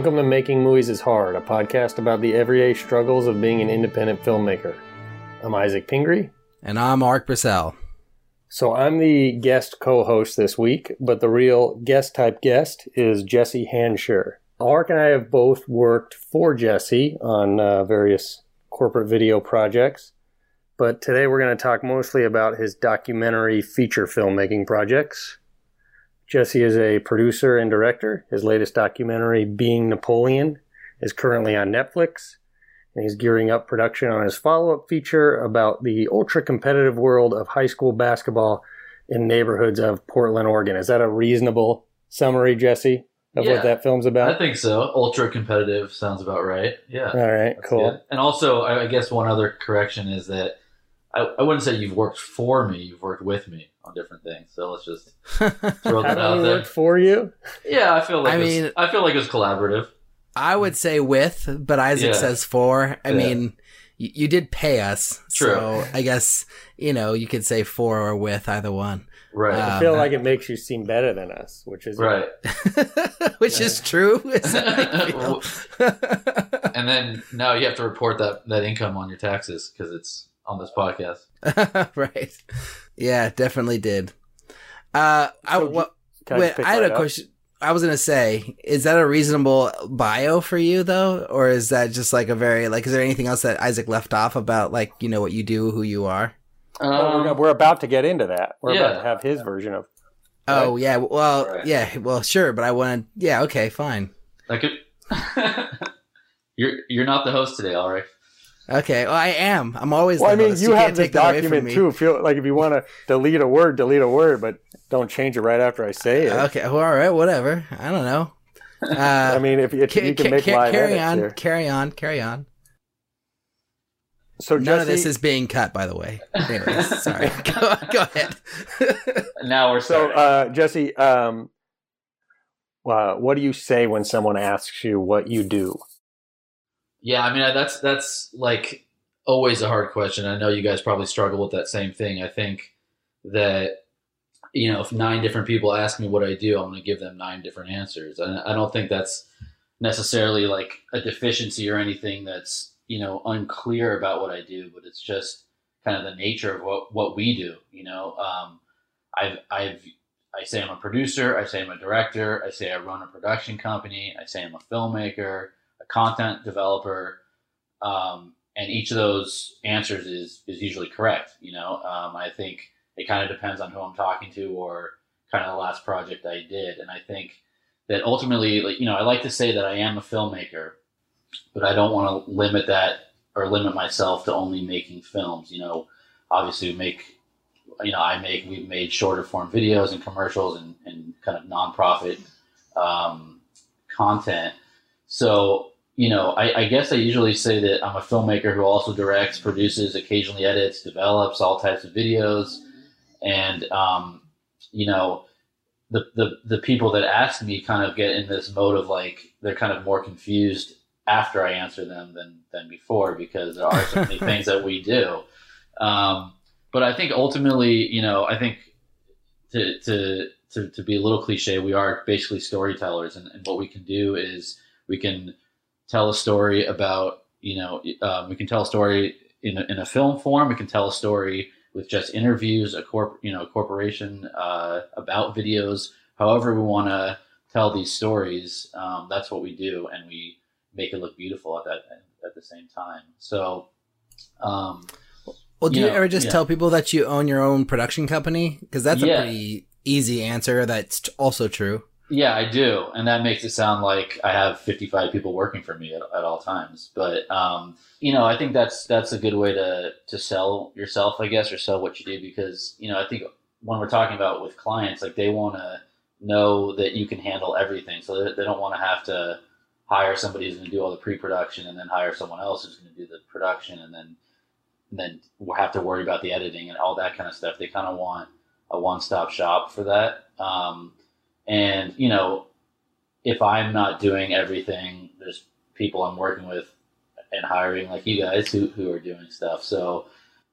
Welcome to Making Movies is Hard, a podcast about the everyday struggles of being an independent filmmaker. I'm Isaac Pingree. And I'm Mark Brissell. So I'm the guest co-host this week, but the real guest-type guest is Jesse Hansher. Mark and I have both worked for Jesse on various corporate video projects, but today we're going to talk mostly about his documentary feature filmmaking projects. Jesse is a producer and director. His latest documentary, Being Napoleon, is currently on Netflix, and he's gearing up production on his follow-up feature about the ultra-competitive world of high school basketball in neighborhoods of Portland, Oregon. Is that a reasonable summary, Jesse, of what that film's about? I think so. Ultra-competitive sounds about right. Yeah. All right, That's cool. Good. And also, I guess one other correction is that I wouldn't say you've worked for me, you've worked with me on different things. So let's just throw that out there. Worked for you? Yeah, I feel like it was collaborative. I would say with, but Isaac says for. I mean, you did pay us. True. So I guess, you could say for or with, either one. Right. I feel like it makes you seem better than us, which is right. Which is true. And then now you have to report that income on your taxes because it's on this podcast. Right. Yeah, definitely did. I had a question. I was going to say, is that a reasonable bio for you though? Or is that just like is there anything else that Isaac left off about what you do, who you are? We're about to get into that. We're about to have his version of. Right? Oh yeah. Well, yeah, well, sure. But I want to, okay, fine. You're not the host today, all right? Okay, well, I am. I'm always. Well, the host. You have the document too. Feel like if you want to delete a word, but don't change it right after I say it. Okay, well, all right, whatever. I don't know. If you can make live edits here. Carry on. So none of this is being cut, by the way. Anyways, sorry. Go ahead. Now we're starting. So, Jesse, what do you say when someone asks you what you do? Yeah, I mean, that's like always a hard question. I know you guys probably struggle with that same thing. I think that, if 9 different people ask me what I do, I'm going to give them 9 different answers. And I don't think that's necessarily like a deficiency or anything that's, unclear about what I do, but it's just kind of the nature of what we do. I say I'm a producer. I say I'm a director. I say I run a production company. I say I'm a filmmaker, a content developer, and each of those answers is usually correct. I think it kind of depends on who I'm talking to or kind of the last project I did. And I think that ultimately, I like to say that I am a filmmaker, but I don't want to limit that or limit myself to only making films. Obviously we've made shorter form videos and commercials and kind of nonprofit content. So, I guess I usually say that I'm a filmmaker who also directs, produces, occasionally edits, develops all types of videos. And, the people that ask me kind of get in this mode of they're kind of more confused after I answer them than before, because there are so many things that we do. But I think ultimately, I think to be a little cliche, we are basically storytellers, and what we can do is we can tell a story about, we can tell a story in a film form. We can tell a story with just interviews, a corporation about videos. However we want to tell these stories, that's what we do, and we make it look beautiful at the same time. So, well, do you ever just tell people that you own your own production company? Because that's a pretty easy answer. That's also true. Yeah, I do. And that makes it sound like I have 55 people working for me at all times. But, I think that's a good way to sell yourself, I guess, or sell what you do. Because, I think when we're talking about with clients, they want to know that you can handle everything. So they don't want to have to hire somebody who's going to do all the pre-production and then hire someone else who's going to do the production and then we'll have to worry about the editing and all that kind of stuff. They kind of want a one-stop shop for that. And, if I'm not doing everything, there's people I'm working with and hiring like you guys who are doing stuff. So,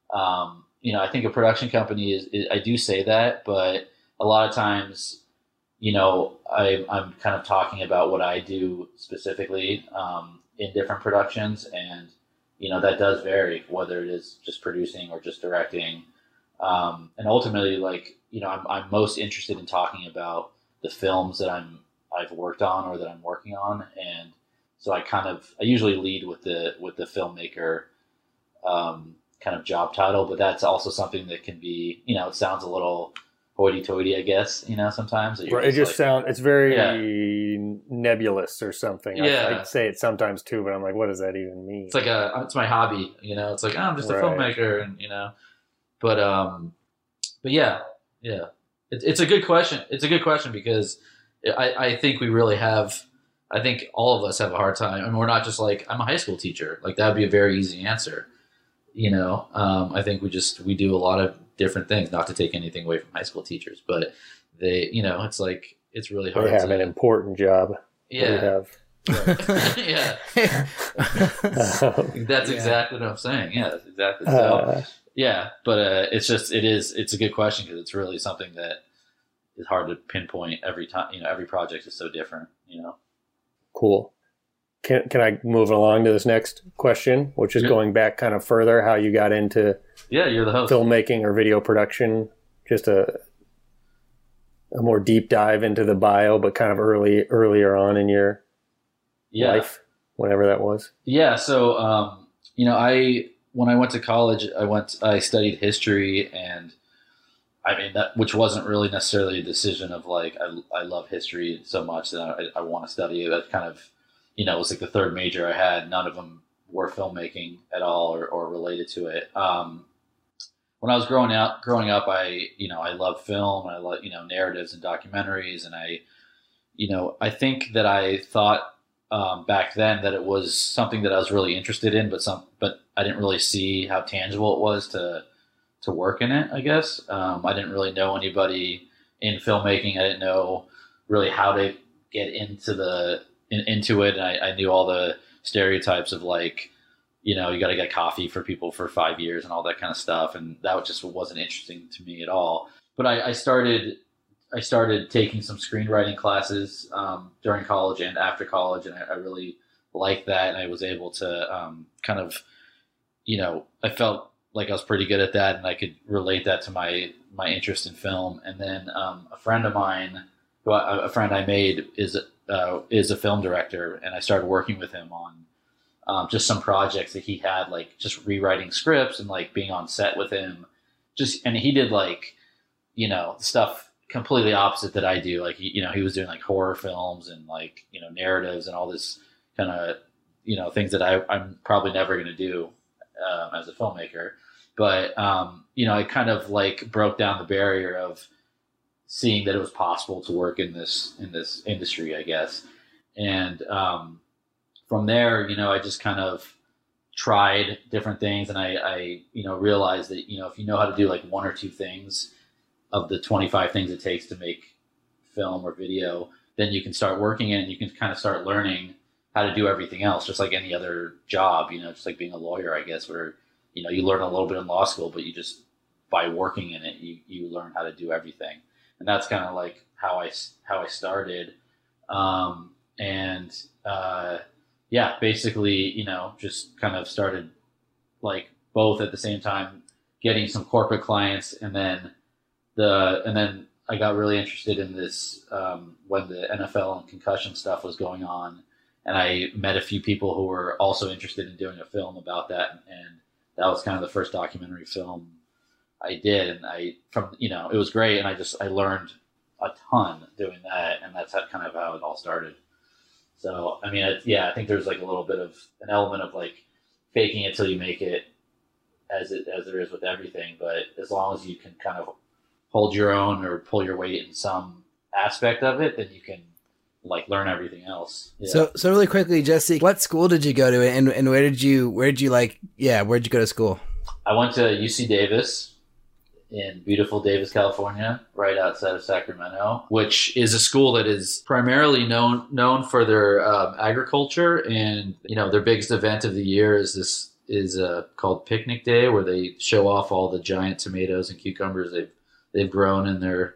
I think a production company I do say that, but a lot of times, I'm kind of talking about what I do specifically in different productions, and that does vary, whether it is just producing or just directing. And ultimately, like, I'm most interested in talking about the films that I've worked on or that I'm working on, and so I usually lead with the filmmaker kind of job title, but that's also something that can be, it sounds a little hoity-toity, I guess, sometimes. Right, it just sounds, it's very nebulous or something. Yeah. I'd say it sometimes too, but I'm like, what does that even mean? It's like it's my hobby, it's like, I'm just a filmmaker, and, but yeah. It's a good question. It's a good question because I think we really have, I think all of us have a hard time. I mean, we're not just like, I'm a high school teacher. Like, that would be a very easy answer. I think we do a lot of different things, not to take anything away from high school teachers, but they, it's like, it's really hard. They have an important job. Yeah. Yeah. That's exactly what I'm saying. Yeah, that's exactly. So, yeah, but it's a good question because it's really something that is hard to pinpoint every time. Every project is so different, Cool. Can I move along to this next question, which is going back kind of further, how you got into you're the host. Filmmaking or video production, just a more deep dive into the bio, but kind of earlier on in your life, whenever that was. Yeah. So, when I went to college, I studied history, and I mean, which wasn't really necessarily a decision of like, I love history so much that I want to study it. That kind of, it was like the third major I had. None of them were filmmaking at all or related to it. When I was growing up, I loved film, and I love, narratives and documentaries. And I think that I thought back then that it was something that I was really interested in, but I didn't really see how tangible it was to work in it, I guess. I didn't really know anybody in filmmaking. I didn't know really how to get into it. And I knew all the stereotypes of like, you got to get coffee for people for 5 years and all that kind of stuff. And that just wasn't interesting to me at all. But I started taking some screenwriting classes during college and after college. And I really liked that. And I was able to kind of, I felt like I was pretty good at that, and I could relate that to my interest in film. And then a friend of mine, a friend I made is a film director, and I started working with him on just some projects that he had, like just rewriting scripts and like being on set with him. And he did like, stuff completely opposite that I do. Like he was doing like horror films and like, narratives and all this kind of, things that I'm probably never going to do as a filmmaker. But, I kind of like broke down the barrier of seeing that it was possible to work in this industry, I guess. And from there, I just kind of tried different things, and I realized that, if you know how to do like one or two things of the 25 things it takes to make film or video, then you can start working in it, and you can kind of start learning how to do everything else, just like any other job, just like being a lawyer, I guess, where, you learn a little bit in law school, but you just, by working in it, you learn how to do everything. And that's kind of like how I started. Basically, just kind of started like both at the same time, getting some corporate clients. And then I got really interested in this, when the NFL and concussion stuff was going on. And I met a few people who were also interested in doing a film about that. And that was kind of the first documentary film I did. And it was great. And I learned a ton doing that. And that's kind of how it all started. So, I mean, I think there's like a little bit of an element of like faking it till you make it, as there is with everything. But as long as you can kind of hold your own or pull your weight in some aspect of it, then you can like learn everything else. Yeah. So really quickly, Jesse, what school did you go to, and where did you go to school? I went to UC Davis in beautiful Davis, California, right outside of Sacramento, which is a school that is primarily known for their agriculture. And, their biggest event of the year is called Picnic Day, where they show off all the giant tomatoes and cucumbers they've grown in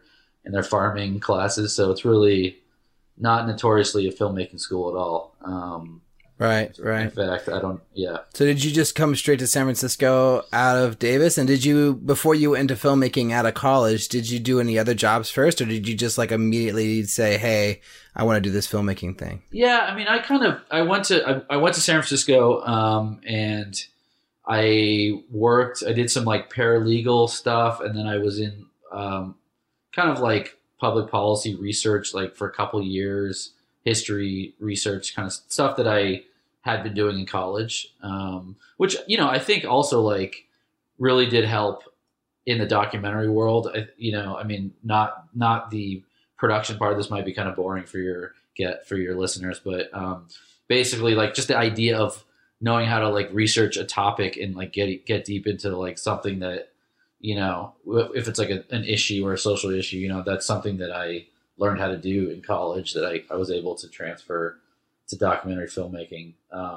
in their farming classes. So it's really not notoriously a filmmaking school at all. Right. In fact, I don't. Yeah. So did you just come straight to San Francisco out of Davis? And did you, before you went into filmmaking out of college, did you do any other jobs first, or did you just like immediately say, "Hey, I want to do this filmmaking thing"? Yeah, I mean, I went to San Francisco, and I worked. I did some like paralegal stuff, and then I was in kind of like public policy research, like for a couple of years. History research kind of stuff that I had been doing in college, which, I think also like really did help in the documentary world. Not the production part. This might be kind of boring for your listeners, but basically like just the idea of knowing how to like research a topic and like get deep into like something that, if it's like an issue or a social issue, that's something that I learned how to do in college that I was able to transfer to documentary filmmaking.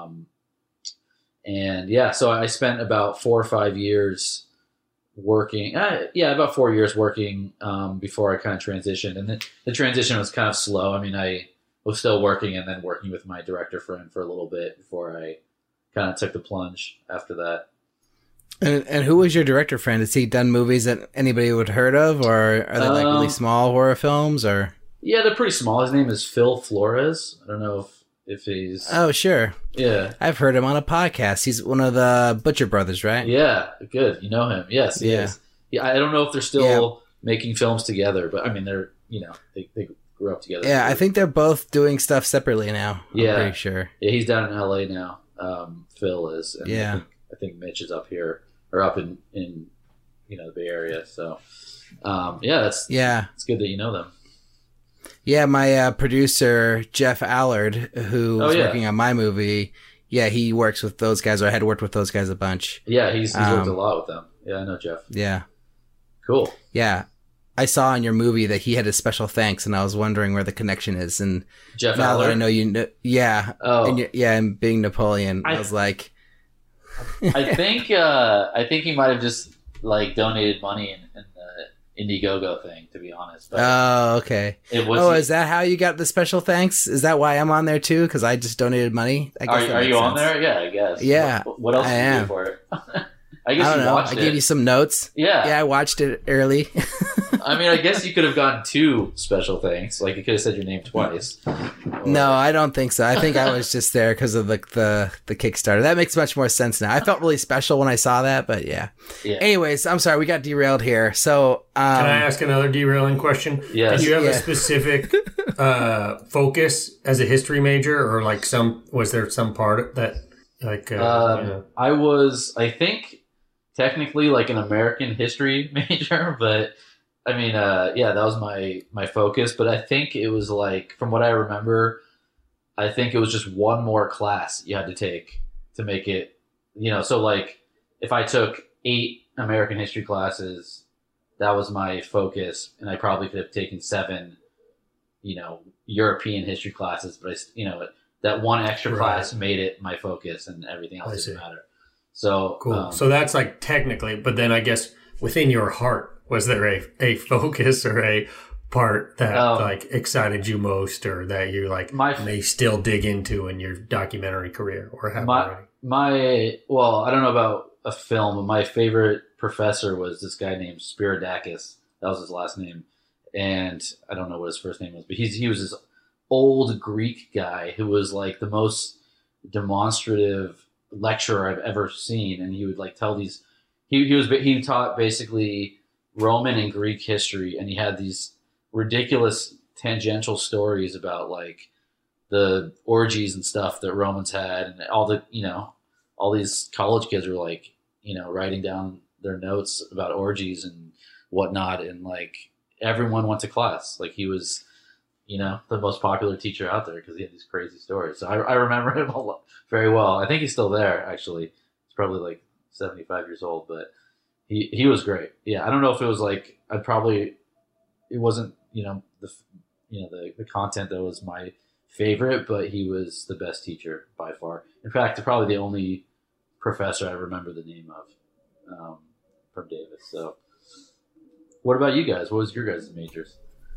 So I spent about 4 or 5 years working, about 4 years working before I kind of transitioned. And the transition was kind of slow. I mean, I was still working and then working with my director friend for a little bit before I kind of took the plunge after that. And who was your director friend? Has he done movies that anybody would heard of, or are they like really small horror films? Or yeah, they're pretty small. His name is Phil Flores. I don't know if he's. Oh, sure. Yeah, I've heard him on a podcast. He's one of the Butcher Brothers, right? Yeah, good. You know him? Yes. He is. Yeah, I don't know if they're still making films together, but I mean, they're they grew up together. Yeah, I think they're both doing stuff separately now. I'm pretty sure. Yeah, he's down in LA now. Phil is. And yeah. I think Mitch is up here. Or up in the Bay Area, so it's good that you know them. Yeah, my producer Jeff Allard, who was working on my movie, he works with those guys, or I had worked with those guys a bunch. Yeah, he's worked a lot with them. Yeah, I know Jeff. Yeah, cool. Yeah, I saw in your movie that he had a special thanks, and I was wondering where the connection is. And Jeff now Allard, that I know you know, and being Napoleon, I was like. I think he might have just like donated money in the Indiegogo thing, to be honest. But okay. Is that how you got the special thanks? Is that why I'm on there too? Because I just donated money. I guess are you on there? Yeah, I guess. Yeah. What else did you do for it? I guess I don't you know. watched it. I gave you some notes. Yeah. Yeah, I watched it early. I mean, I guess you could have gotten 2 special thanks. Like, you could have said your name twice. No, I don't think so. I think I was just there because of the Kickstarter. That makes much more sense now. I felt really special when I saw that, but yeah. Anyways, I'm sorry. We got derailed here. So, can I ask another derailing question? Yes. Did you have a specific focus as a history major, or like was there some part that like, I was, I think, technically like an American history major, but I mean, that was my focus. But I think it was like, from what I remember, I think it was just one more class you had to take to make it, so like if I took 8 American history classes, that was my focus. And I probably could have taken 7, European history classes, but that one extra class made it my focus, and everything else didn't matter. So cool. So that's like technically, but then I guess within your heart, was there a focus or a part that like excited you most, or that you like may still dig into in your documentary career, or have already? Well, I don't know about a film, but my favorite professor was this guy named Spiridakis. That was his last name, and I don't know what his first name was, but he was this old Greek guy who was like the most demonstrative lecturer I've ever seen, and he would like tell these. He taught basically Roman and Greek history, and he had these ridiculous tangential stories about like the orgies and stuff that Romans had, and all these college kids were like, writing down their notes about orgies and whatnot, and like everyone went to class. Like, he was, the most popular teacher out there because he had these crazy stories. So I remember him very well. I think he's still there, actually. He's probably like 75 years old, but he was great. Yeah, I don't know if it was like, it wasn't, the content that was my favorite, but he was the best teacher by far. In fact, probably the only professor I remember the name of from Davis. So what about you guys? What was your guys' majors?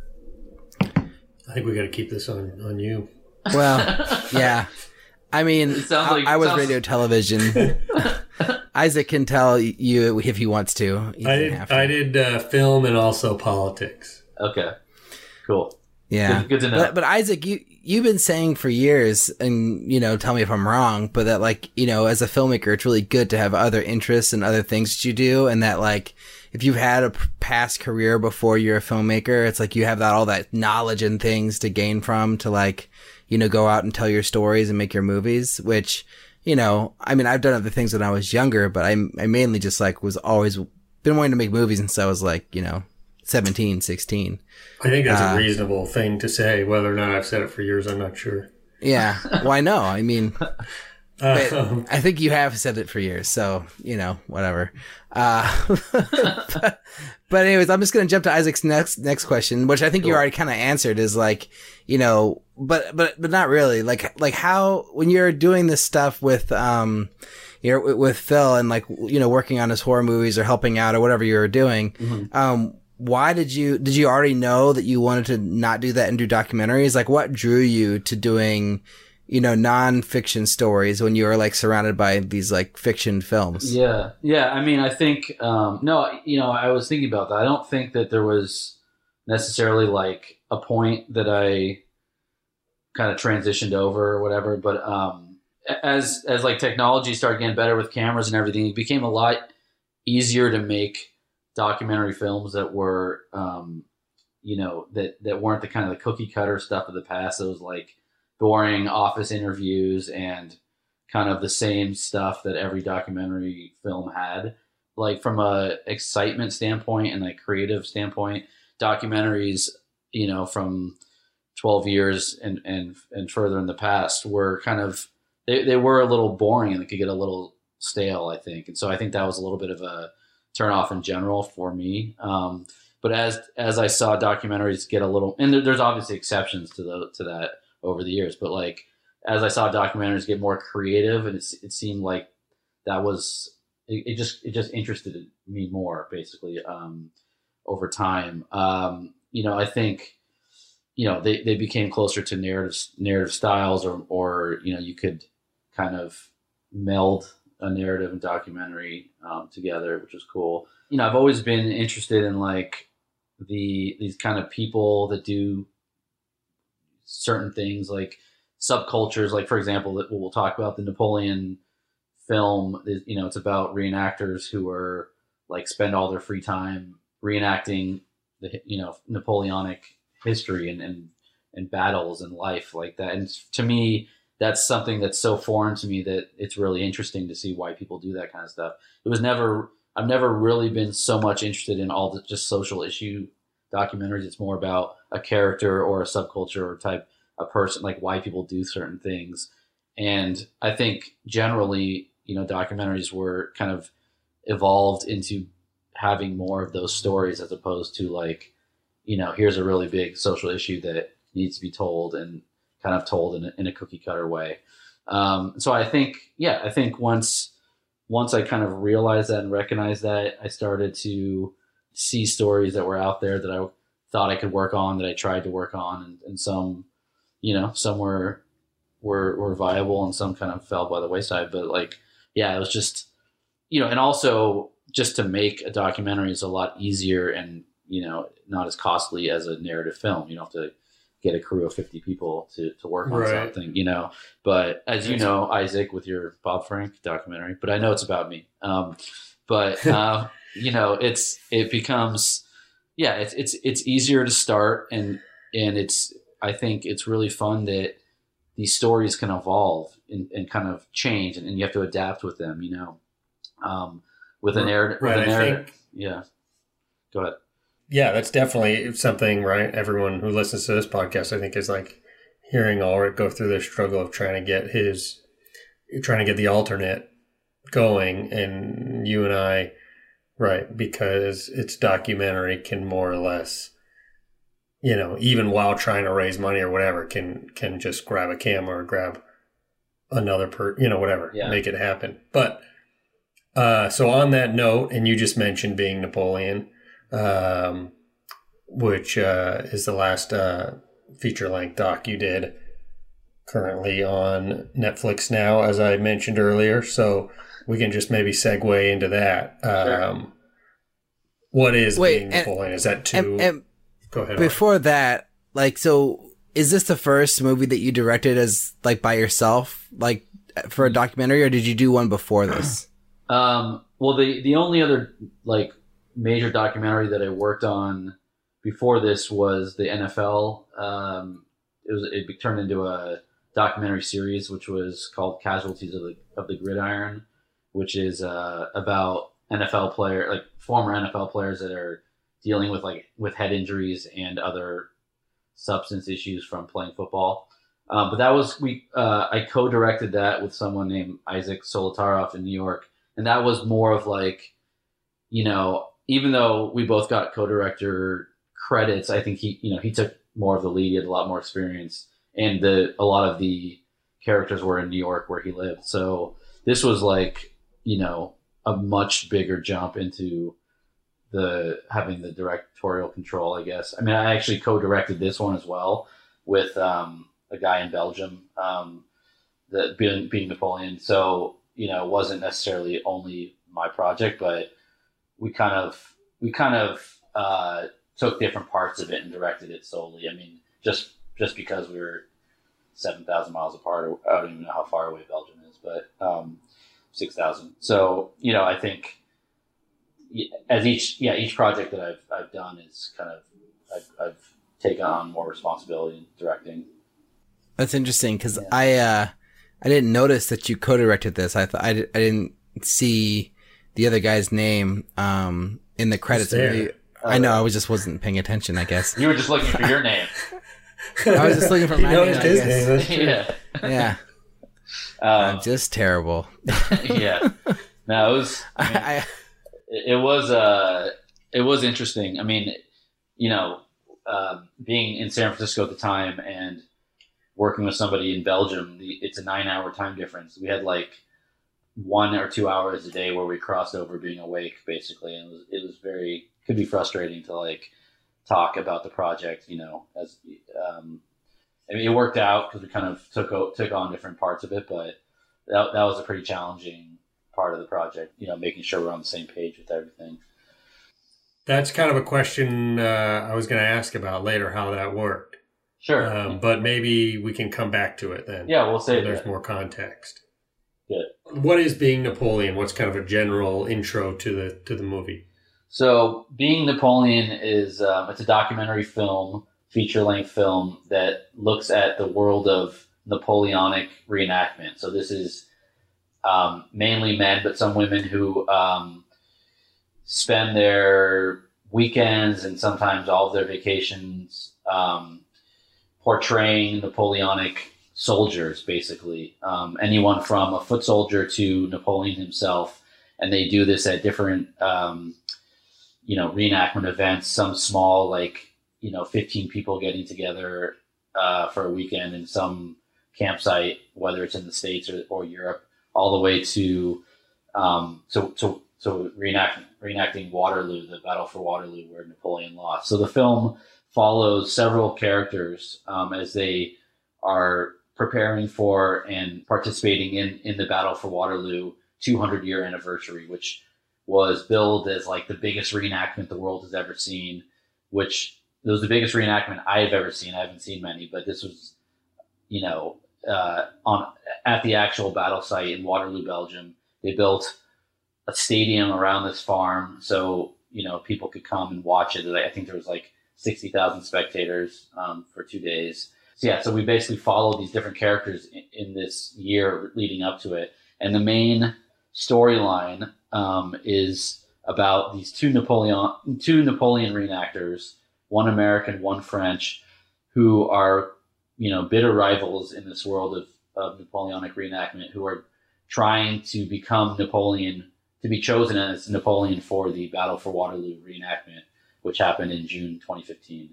I think we got to keep this on you. Well, yeah. I mean, I was radio television. Isaac can tell you if he wants to. I did film and also politics. Okay, cool. Yeah, good to know. But Isaac, you've been saying for years, and tell me if I'm wrong, but that as a filmmaker, it's really good to have other interests and other things that you do, and that if you've had a past career before you're a filmmaker, it's you have all that knowledge and things to gain from to go out and tell your stories and make your movies, which, I mean, I've done other things when I was younger, but I mainly just was always been wanting to make movies since I was 17, 16. I think that's a reasonable thing to say. Whether or not I've said it for years, I'm not sure. Yeah. Well, I know. I mean, I think you have said it for years, so, whatever. But anyways, I'm just going to jump to Isaac's next question, which I think you already kind of answered is but not really. How, when you're doing this stuff with, with Phil and working on his horror movies or helping out or whatever you were doing, why did you already know that you wanted to not do that and do documentaries? What drew you to doing, non-fiction stories when you were surrounded by these fiction films? Yeah. I mean, I think, I was thinking about that. I don't think that there was necessarily a point that I kind of transitioned over or whatever, but, as technology started getting better with cameras and everything, it became a lot easier to make documentary films that were, that weren't the kind of the cookie cutter stuff of the past. It was boring office interviews and kind of the same stuff that every documentary film had. From a excitement standpoint and creative standpoint, documentaries, from 12 years and further in the past were kind of, they were a little boring and they could get a little stale, I think. And so I think that was a little bit of a turn off in general for me. But as I saw documentaries get a little, and there's obviously exceptions to that over the years, but as I saw documentaries get more creative, and it seemed like that was, it just interested me more basically, over time. I think, they became closer to narrative styles or, you could kind of meld a narrative and documentary together, which is cool. I've always been interested in these kind of people that do certain things, subcultures. For example, that we'll talk about the Napoleon film. It's about reenactors who are spend all their free time reenacting the Napoleonic history and battles and life like that. And to me, that's something that's so foreign to me that it's really interesting to see why people do that kind of stuff. I've never really been so much interested in all the just social issue documentaries. It's more about a character or a subculture or type of person, why people do certain things. And I think generally, documentaries were kind of evolved into having more of those stories as opposed to here's a really big social issue that needs to be told and kind of told in a cookie cutter way. So I think once I kind of realized that and recognized that, I started to see stories that were out there that I thought I could work on, that I tried to work on, and some, some were viable and some kind of fell by the wayside. But it was just, and also just to make a documentary is a lot easier and, not as costly as a narrative film. You don't have to get a crew of 50 people to work on something, but as you know, Isaac, with your Bob Frank documentary, but I know it's about me. It becomes, it's easier to start and I think it's really fun that these stories can evolve and kind of change and you have to adapt with them, with a narrative. Yeah. Go ahead. Yeah, that's definitely something, right? Everyone who listens to this podcast, I think, is hearing Ulrich go through the struggle of trying to get the alternate going, and you and I, right, because it's documentary, can more or less, even while trying to raise money or whatever, can just grab a camera or grab another whatever, make it happen. But so on that note, and you just mentioned being Napoleon, which is the last feature-length doc you did, currently on Netflix now, as I mentioned earlier. So we can just maybe segue into that. Sure. What is Being Napoleon? Is that too... And go ahead. Before that, like, so is this the first movie that you directed as, like, by yourself, like, for a documentary, or did you do one before this? Well, the only other, like, major documentary that I worked on before this was the NFL. It turned into a documentary series, which was called Casualties of the Gridiron, which is about NFL former NFL players that are dealing with head injuries and other substance issues from playing football. But that was I co-directed that with someone named Isaac Solotaroff in New York, and that was more of like, you know, even though we both got co-director credits, I think he took more of the lead. He had a lot more experience, and a lot of the characters were in New York where he lived. So this was like, you know, a much bigger jump into having the directorial control, I guess. I mean, I actually co-directed this one as well with a guy in Belgium, that being Napoleon. So, you know, it wasn't necessarily only my project, but we kind of took different parts of it and directed it solely. I mean, just because we were 7,000 miles apart, I don't even know how far away Belgium is, but 6,000. So, you know, I think as each project that I've done is kind of, I've taken on more responsibility in directing. That's interesting, because I didn't notice that you co-directed this. I didn't see the other guy's name in the credits. I know, I wasn't paying attention, I guess. You were just looking for your name. I was just looking for my name, I guess. Yeah. Yeah. I'm just terrible. Yeah. No, it was. It was interesting. I mean, you know, being in San Francisco at the time and working with somebody in Belgium, it's a 9-hour time difference. We had like 1 or 2 hours a day where we crossed over being awake, basically, and could be frustrating to like talk about the project. You know, as I mean, it worked out because we kind of took on different parts of it, but that was a pretty challenging part of the project. You know, making sure we're on the same page with everything. That's kind of a question I was going to ask about later, how that worked. Sure. But maybe we can come back to it then. Yeah, we'll say there's more context. Good. What is Being Napoleon? What's kind of a general intro to the movie? So, Being Napoleon is it's a documentary film, feature-length film that looks at the world of Napoleonic reenactment. So this is mainly men, but some women who spend their weekends and sometimes all of their vacations portraying Napoleonic soldiers, basically. Anyone from a foot soldier to Napoleon himself. And they do this at different, reenactment events, some small, 15 people getting together for a weekend in some campsite, whether it's in the States or Europe, all the way to reenacting Waterloo, the Battle for Waterloo, where Napoleon lost. So the film follows several characters as they are preparing for and participating in the Battle for Waterloo 200-year anniversary, which was billed as like the biggest reenactment the world has ever seen, which it was the biggest reenactment I've ever seen. I haven't seen many, but this was, at the actual battle site in Waterloo, Belgium. They built a stadium around this farm so, people could come and watch it. I think there was 60,000 spectators for 2 days. So we basically followed these different characters in this year leading up to it. And the main storyline is about these two Napoleon reenactors, one American, one French, who are, bitter rivals in this world of Napoleonic reenactment, who are trying to become Napoleon, to be chosen as Napoleon for the Battle for Waterloo reenactment, which happened in June 2015.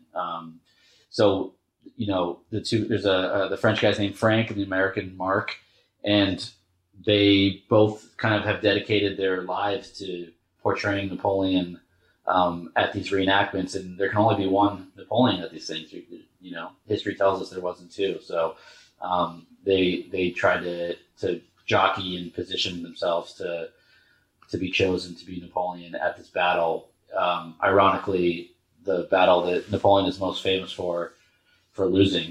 The two, there's the French guy's named Frank and the American Mark, and they both kind of have dedicated their lives to portraying Napoleon at these reenactments, and there can only be one Napoleon at these things. You know, history tells us there wasn't two. So they tried to jockey and position themselves to be chosen to be Napoleon at this battle. Ironically, the battle that Napoleon is most famous for losing.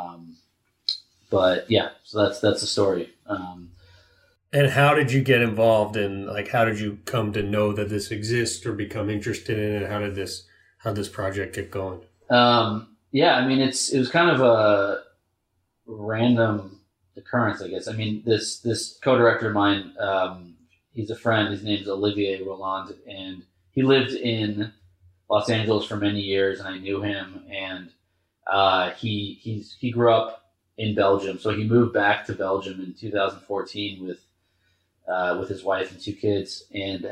But yeah, so that's the story. And how did you get involved in, like, how did you come to know that this exists or become interested in it? How did this project get going? Yeah, I mean, it was kind of a random occurrence, I guess. I mean, this co-director of mine, he's a friend. His name's Olivier Roland, and he lived in Los Angeles for many years, and I knew him. And he grew up in Belgium, so he moved back to Belgium in 2014 with his wife and two kids, and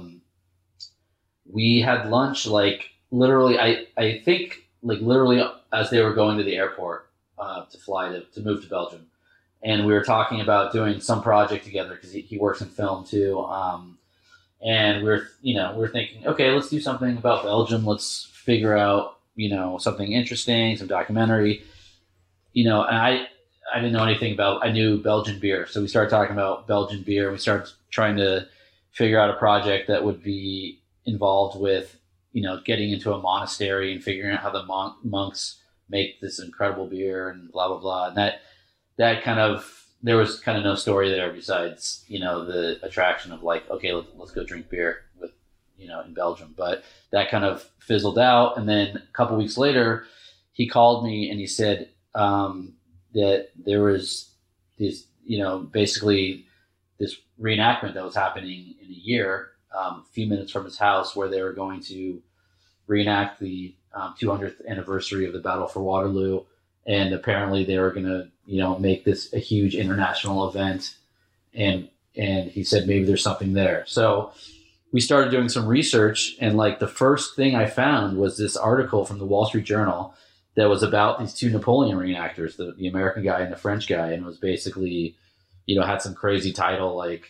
we had lunch like literally. I think like literally as they were going to the airport to fly to move to Belgium, and we were talking about doing some project together because he works in film too. And we're thinking, okay, let's do something about Belgium. Let's figure out something interesting, some documentary. And I didn't know anything about. I knew Belgian beer, so we started talking about Belgian beer. We started trying to figure out a project that would be involved with getting into a monastery and figuring out how the monks make this incredible beer and blah blah blah. And that kind of, there was kind of no story there besides the attraction of like, okay, let's go drink beer with in Belgium. But that kind of fizzled out. And then a couple weeks later, he called me and he said that there was this, basically this reenactment that was happening in a year, a few minutes from his house, where they were going to reenact the 200th anniversary of the Battle for Waterloo. And apparently they were going to, make this a huge international event. And he said, maybe there's something there. So we started doing some research, and like the first thing I found was this article from the Wall Street Journal that was about these two Napoleon reenactors, the American guy and the French guy. And it was basically, had some crazy title, like,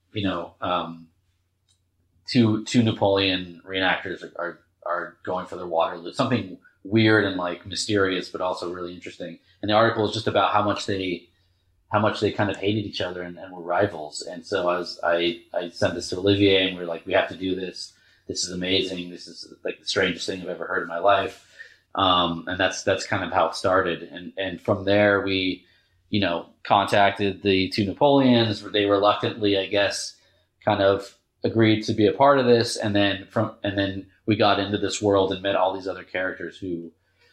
two Napoleon reenactors are going for their Waterloo, something weird and like mysterious, but also really interesting. And the article is just about how much they kind of hated each other and were rivals. And so I sent this to Olivier, and we were like, we have to do this. This is amazing. This is like the strangest thing I've ever heard in my life. And that's kind of how it started. And from there we, contacted the two Napoleons. They reluctantly, I guess, kind of agreed to be a part of this. And then we got into this world and met all these other characters who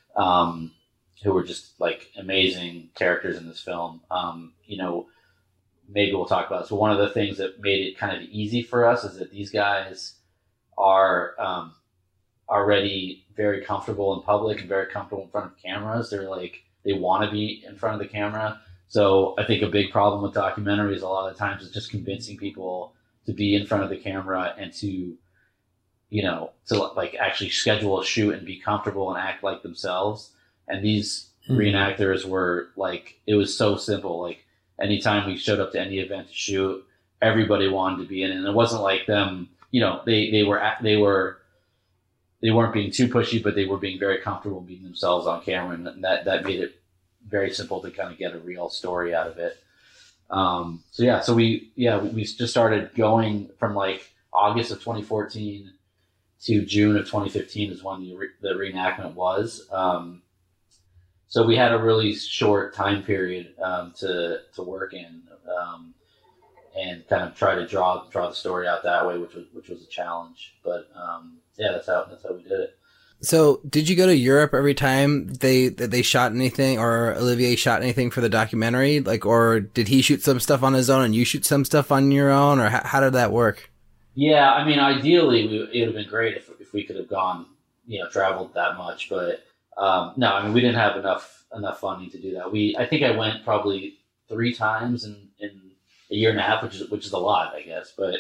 were just like amazing characters in this film. Maybe we'll talk about it. So one of the things that made it kind of easy for us is that these guys are already very comfortable in public and very comfortable in front of cameras. They're like, they want to be in front of the camera. So I think a big problem with documentaries a lot of times is just convincing people to be in front of the camera and to like actually schedule a shoot and be comfortable and act like themselves. And these reenactors were like, it was so simple. Like anytime we showed up to any event to shoot, everybody wanted to be in it. And it wasn't like them, they weren't being too pushy, but they were being very comfortable being themselves on camera. And that made it very simple to kind of get a real story out of it. So we just started going from like August of 2014 to June of 2015 is when the reenactment was. So we had a really short time period to work in, and kind of try to draw the story out that way, which was a challenge. But that's how we did it. So did you go to Europe every time they shot anything, or Olivier shot anything for the documentary? Like, or did he shoot some stuff on his own and you shoot some stuff on your own, or how did that work? Yeah, I mean, ideally it would have been great if we could have gone, traveled that much, but no, I mean, we didn't have enough funding to do that. I think I went probably 3 times in a year and a half, which is a lot, I guess. But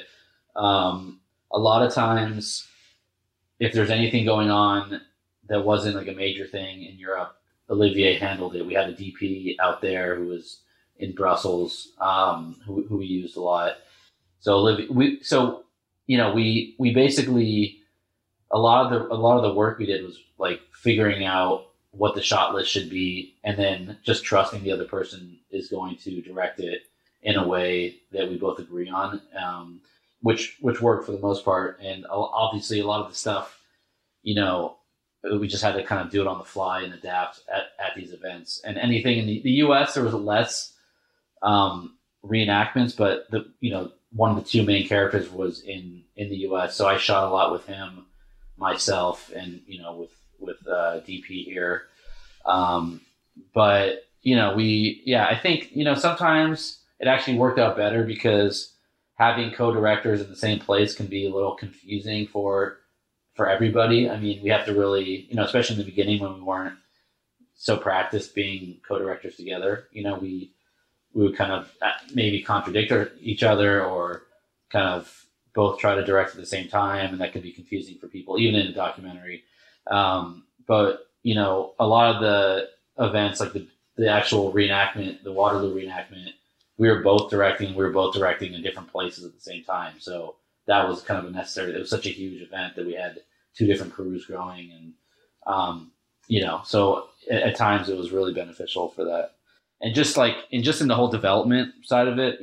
a lot of times, if there's anything going on that wasn't like a major thing in Europe, Olivier handled it. We had a DP out there who was in Brussels, who we used a lot. So we basically a lot of the work we did was like figuring out what the shot list should be, and then just trusting the other person is going to direct it in a way that we both agree on, which worked for the most part. And obviously a lot of the stuff, we just had to kind of do it on the fly and adapt at these events. And anything in the US, there was less reenactments, but one of the two main characters was in the US, so I shot a lot with him, myself, and with DP here. But I think sometimes it actually worked out better because having co-directors in the same place can be a little confusing for everybody. I mean, we have to really, especially in the beginning when we weren't so practiced being co-directors together, we would kind of maybe contradict each other or kind of both try to direct at the same time. And that can be confusing for people, even in a documentary. But, a lot of the events, like the actual reenactment, the Waterloo reenactment, we were both directing in different places at the same time. So that was kind of it was such a huge event that we had two different crews going. And, so at times it was really beneficial for that. And just in the whole development side of it,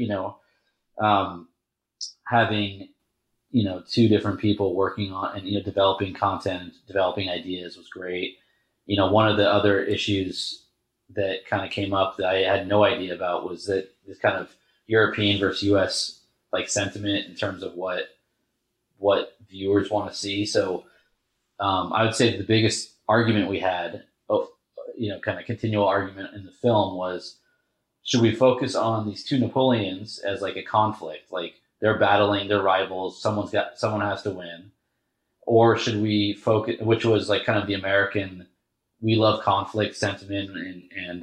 having, two different people working on and, developing content, developing ideas was great. One of the other issues that kind of came up that I had no idea about was that this kind of European versus US like sentiment in terms of what viewers want to see. So I would say the biggest argument we had, kind of continual argument in the film was, should we focus on these two Napoleons as like a conflict, like they're battling, they're rivals, someone has to win, or should we focus, which was like kind of the American, we love conflict sentiment, and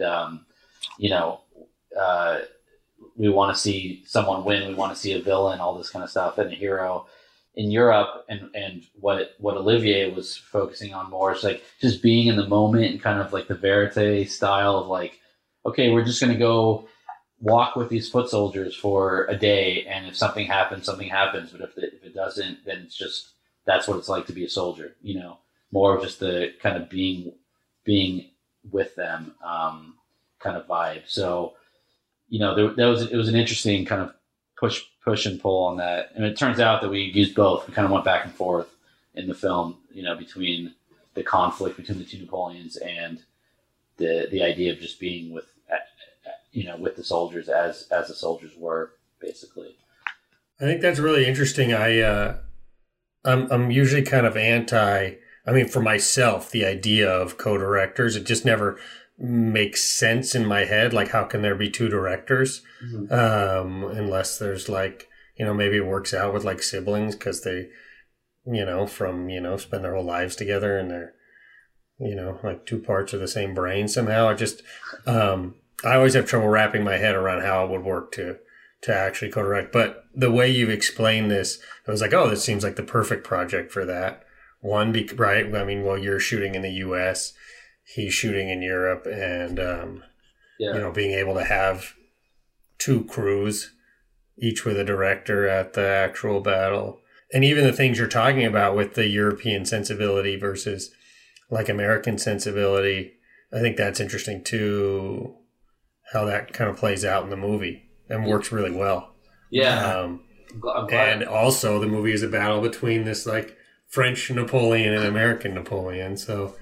we want to see someone win, we want to see a villain, all this kind of stuff, and a hero. In Europe, and what Olivier was focusing on more is like just being in the moment and kind of like the verite style of like, okay, we're just going to go walk with these foot soldiers for a day, and if something happens, something happens. But if it doesn't, then it's just, that's what it's like to be a soldier. More of just the kind of being with them kind of vibe. So, it was an interesting kind of push and pull on that. And it turns out that we used both. We kind of went back and forth in the film, between the conflict between the two Napoleons and the idea of just being with the soldiers as the soldiers were, basically. I think that's really interesting. I'm usually kind of for myself, the idea of co-directors, it just never makes sense in my head. Like, how can there be two directors? Mm-hmm. Unless there's like, maybe it works out with like siblings because they, spend their whole lives together and they're, like two parts of the same brain somehow. I always have trouble wrapping my head around how it would work to actually co-direct. But the way you've explained this, I was like, oh, this seems like the perfect project for that. Right? I mean, well, you're shooting in the US, he's shooting in Europe, and, being able to have two crews, each with a director at the actual battle. And even the things you're talking about with the European sensibility versus like American sensibility, I think that's interesting too, how that kind of plays out in the movie and works really well. Yeah. And also the movie is a battle between this like French Napoleon and American Napoleon. So,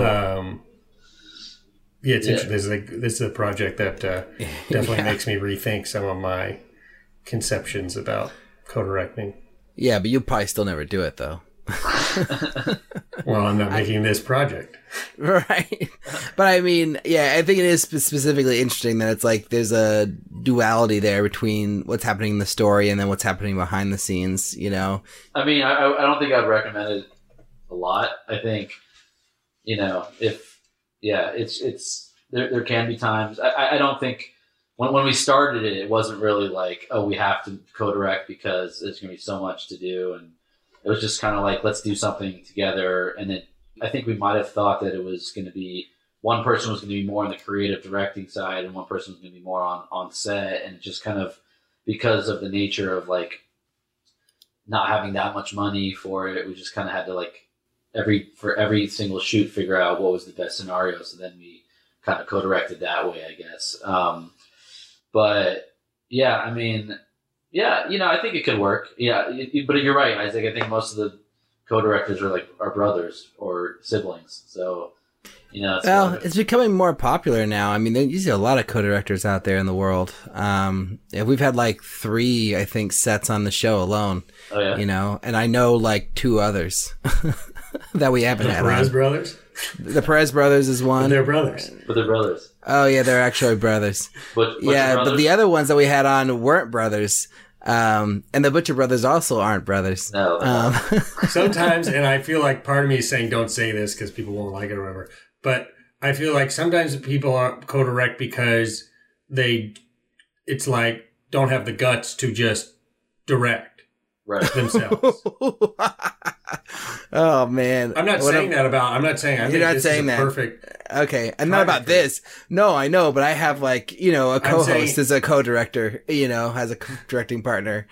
it's interesting. This is a project that definitely makes me rethink some of my conceptions about co-directing. Yeah, but you'll probably still never do it, though. Well, I'm not making this project. Right. But I mean, I think it is specifically interesting that it's like there's a duality there between what's happening in the story and then what's happening behind the scenes, I mean, I don't think I'd recommend it a lot. I think, it's there can be times. I don't think when we started it, it wasn't really like, oh, we have to co-direct because there's going to be so much to do. And it was just kind of like, let's do something together. And then I think we might have thought that it was going to be, one person was going to be more on the creative directing side and one person was going to be more on set. And just kind of because of the nature of like not having that much money for it, we just kind of had to like for every single shoot, figure out what was the best scenario. So then we kind of co-directed that way, I guess. But yeah, I mean, yeah, I think it could work. Yeah, but you're right, Isaac. I think most of the co-directors are brothers or siblings. So, it's becoming more popular now. I mean, there's usually a lot of co-directors out there in the world. We've had 3, I think, sets on the show alone. Oh yeah. And I know 2 others that we haven't had. The Perez brothers. The Perez brothers is one. But they're brothers. Oh yeah, they're actually brothers. But the other ones that we had on weren't brothers. And the Butcher brothers also aren't brothers. No. Sometimes, and I feel like part of me is saying don't say this because people won't like it or whatever, but I feel like sometimes people aren't co-direct because it's don't have the guts to just direct themselves. Oh man. I'm not saying that about, I'm not saying, I think this is a perfect. Okay. And not about this. No, I know, but I have a co-host as a co-director, as a directing partner.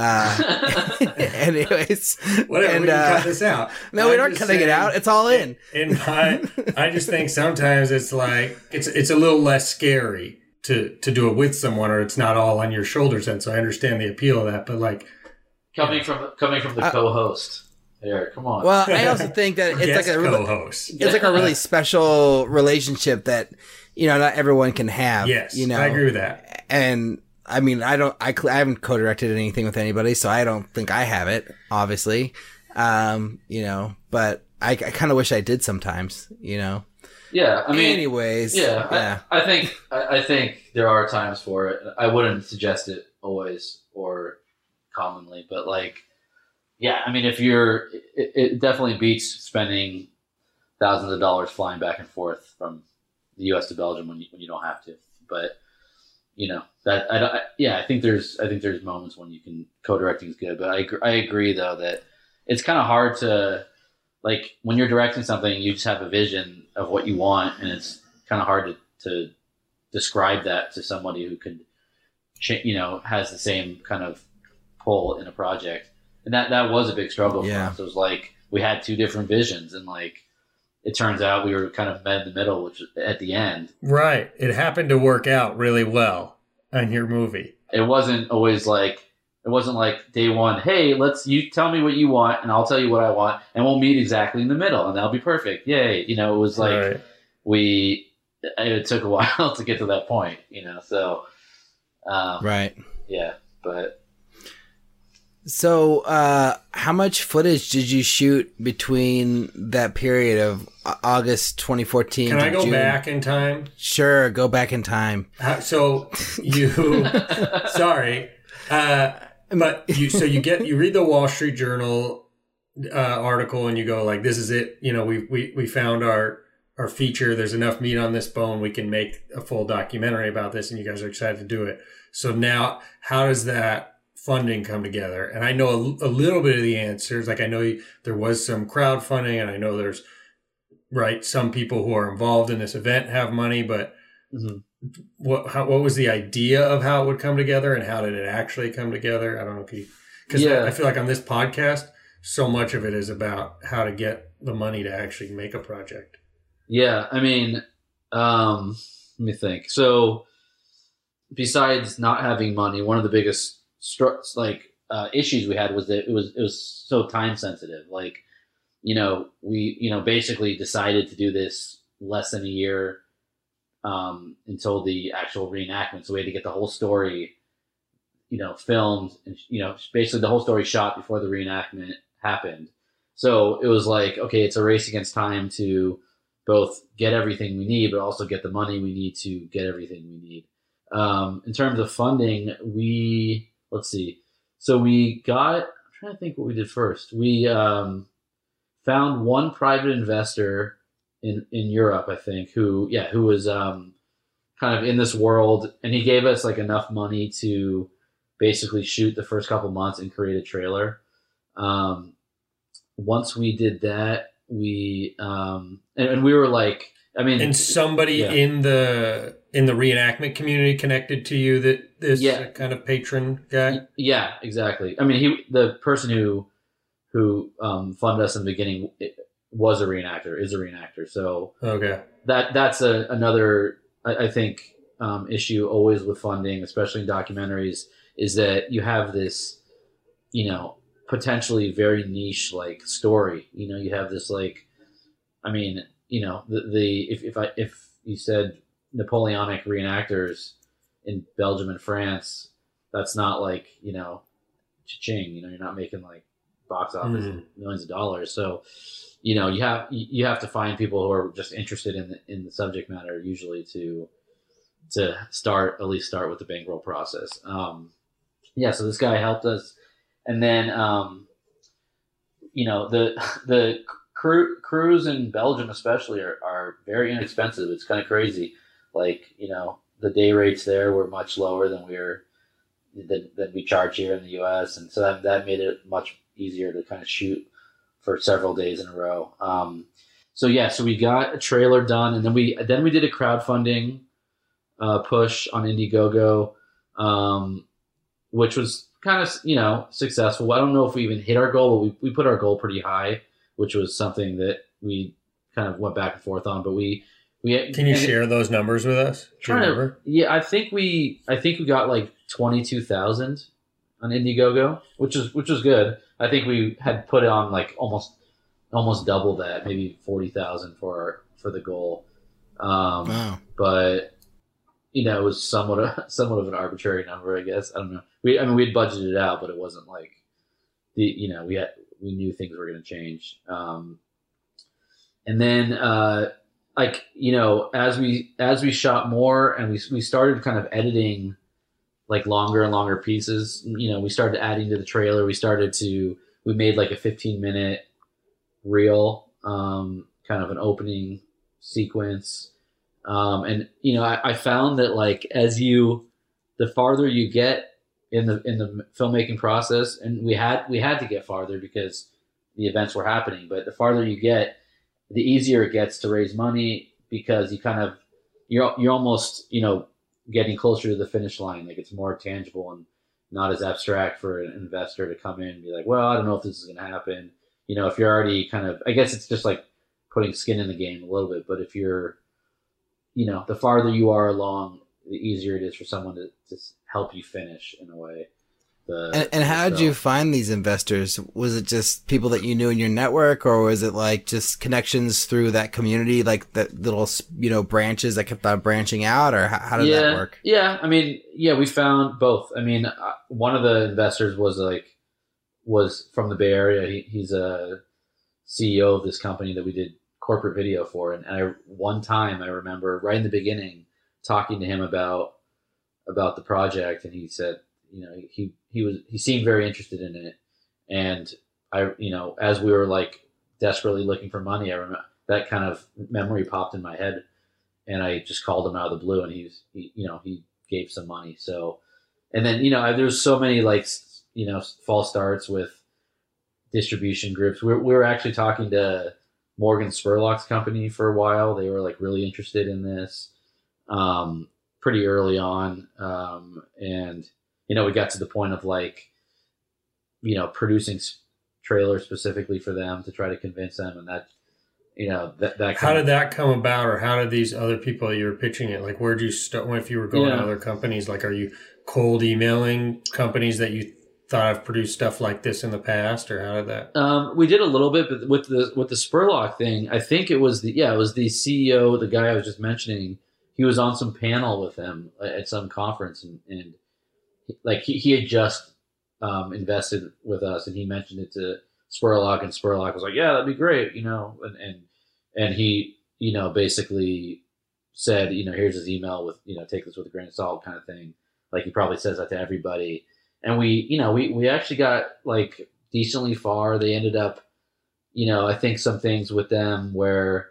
Anyways. Whatever, we can cut this out. No, we aren't cutting it out. It's all in. I just think sometimes it's it's a little less scary to do it with someone, or it's not all on your shoulders. And so I understand the appeal of that, but coming from the co-host. There, come on. Well, I also think that it's a really special relationship that not everyone can have. Yes, I agree with that. And I mean, I haven't co-directed anything with anybody, so I don't think I have it. Obviously, but I kind of wish I did sometimes. Yeah, I mean, anyways, yeah. I think there are times for it. I wouldn't suggest it always or commonly, but yeah, I mean, it definitely beats spending thousands of dollars flying back and forth from the U.S. to Belgium when you don't have to. But I think there's moments when you can co-directing is good. But I agree though that it's kind of hard to when you're directing something, you just have a vision of what you want, and it's kind of hard to describe that to somebody who could has the same kind of pull in a project. And that was a big struggle for us. It was we had 2 different visions, and it turns out we were kind of met in the middle, which at the end. Right. It happened to work out really well on your movie. It wasn't always it wasn't day one, hey, you tell me what you want and I'll tell you what I want and we'll meet exactly in the middle and that'll be perfect. Yay. It was right. It took a while to get to that point, so. Right. Yeah. But. So, how much footage did you shoot between that period of August 2014 Can to I go June? Back in time? Sure, go back in time. So you, sorry, but you read the Wall Street Journal article and you go this is it. We found our feature. There's enough meat on this bone. We can make a full documentary about this, and you guys are excited to do it. So now, how does that funding come together? And I know a little bit of the answers. I know there was some crowdfunding, and I know there's some people who are involved in this event have money, but what was the idea of how it would come together, and how did it actually come together? I don't know because I feel like on this podcast, so much of it is about how to get the money to actually make a project. Yeah, I mean, let me think. So besides not having money, one of the biggest issues we had was that it was so time sensitive. We basically decided to do this less than a year until the actual reenactment. So we had to get the whole story, filmed, and basically the whole story shot before the reenactment happened. So it was okay, it's a race against time to both get everything we need, but also get the money we need to get everything we need. In terms of funding, let's see. So I'm trying to think what we did first. We found one private investor in Europe, I think, who was kind of in this world, and he gave us enough money to basically shoot the first couple months and create a trailer. Once we did that, we and we were and somebody in the reenactment community connected to you that this kind of patron guy? Yeah, exactly. I mean, the person who funded us in the beginning was a reenactor, is a reenactor. So okay, that's another, I think, issue always with funding, especially in documentaries, is that you have this, potentially very niche like story. You have this like, I mean, if you said Napoleonic reenactors in Belgium and France, that's not like, cha-ching, you're not making like box office millions of dollars. So, you have to find people who are just interested in the subject matter, usually to at least start with the bankroll process. So this guy helped us. And then, the crews in Belgium especially are very inexpensive. It's kind of crazy. Like, the day rates there were much lower than we charge here in the US. And so that made it much easier to kind of shoot for several days in a row. So we got a trailer done, and then we did a crowdfunding push on Indiegogo, which was kind of, successful. I don't know if we even hit our goal, but we put our goal pretty high, which was something that we kind of went back and forth on. But we can you share those numbers with us? I think we got like 22,000 on Indiegogo, which was good. I think we had put on like almost double that, maybe 40,000 for the goal. Wow. But it was somewhat of an arbitrary number, I guess. I don't know. We had budgeted it out, but it wasn't like we knew things were going to change. And then as we shot more and we started kind of editing like longer and longer pieces, we started adding to the trailer. We made like a 15-minute reel, kind of an opening sequence. And I found that like the farther you get in the filmmaking process, and we had to get farther because the events were happening, but the farther you get, the easier it gets to raise money, because you're almost getting closer to the finish line. Like, it's more tangible and not as abstract for an investor to come in and be like, well, I don't know if this is going to happen. If you're already kind of, I guess it's just like putting skin in the game a little bit, but if you're, the farther you are along, the easier it is for someone to help you finish in a way. And how did you find these investors? Was it just people that you knew in your network, or was it like just connections through that community, like the little, branches that kept on branching out, or how did that work? Yeah. We found both. One of the investors was from the Bay Area. He's a CEO of this company that we did corporate video for. And one time I remember right in the beginning talking to him about the project, and he said, he seemed very interested in it. And as we were like desperately looking for money, I remember that kind of memory popped in my head, and I just called him out of the blue, and he gave some money. So, and then, there's so many like, false starts with distribution groups. We were actually talking to Morgan Spurlock's company for a while. They were like really interested in this, pretty early on. And, we got to the point of like, producing trailers specifically for them to try to convince them. And that how did that come about, or how did these other people you were pitching it? Like, where'd you start? If you were going to other companies, like, are you cold emailing companies that you thought I've produced stuff like this in the past, or how did that? We did a little bit, but with the Spurlock thing, I think it was the CEO, the guy I was just mentioning. He was on some panel with him at some conference, and like he had just invested with us, and he mentioned it to Spurlock, and Spurlock was like, yeah, that'd be great, and he, basically said, here's his email with, take this with a grain of salt kind of thing. Like, he probably says that to everybody. And we actually got like decently far. They ended up, I think some things with them where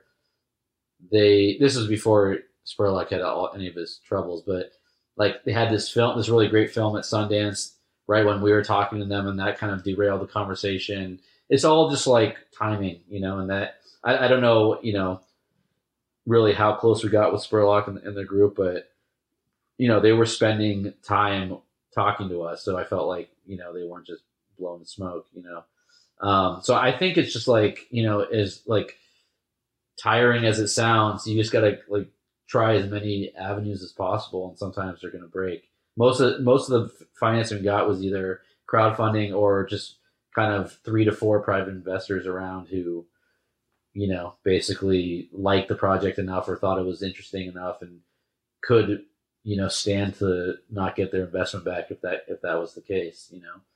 this was before Spurlock had any of his troubles, but like they had this really great film at Sundance right when we were talking to them, and that kind of derailed the conversation. It's all just like timing, and that I don't know, really how close we got with Spurlock and the group, but they were spending time talking to us, so I felt like they weren't just blowing smoke. So I think it's just like, as like tiring as it sounds, you just gotta like try as many avenues as possible, and sometimes they're gonna break. Most of the financing we got was either crowdfunding or just kind of 3 to 4 private investors around who, basically liked the project enough or thought it was interesting enough and could, stand to not get their investment back if that was the case,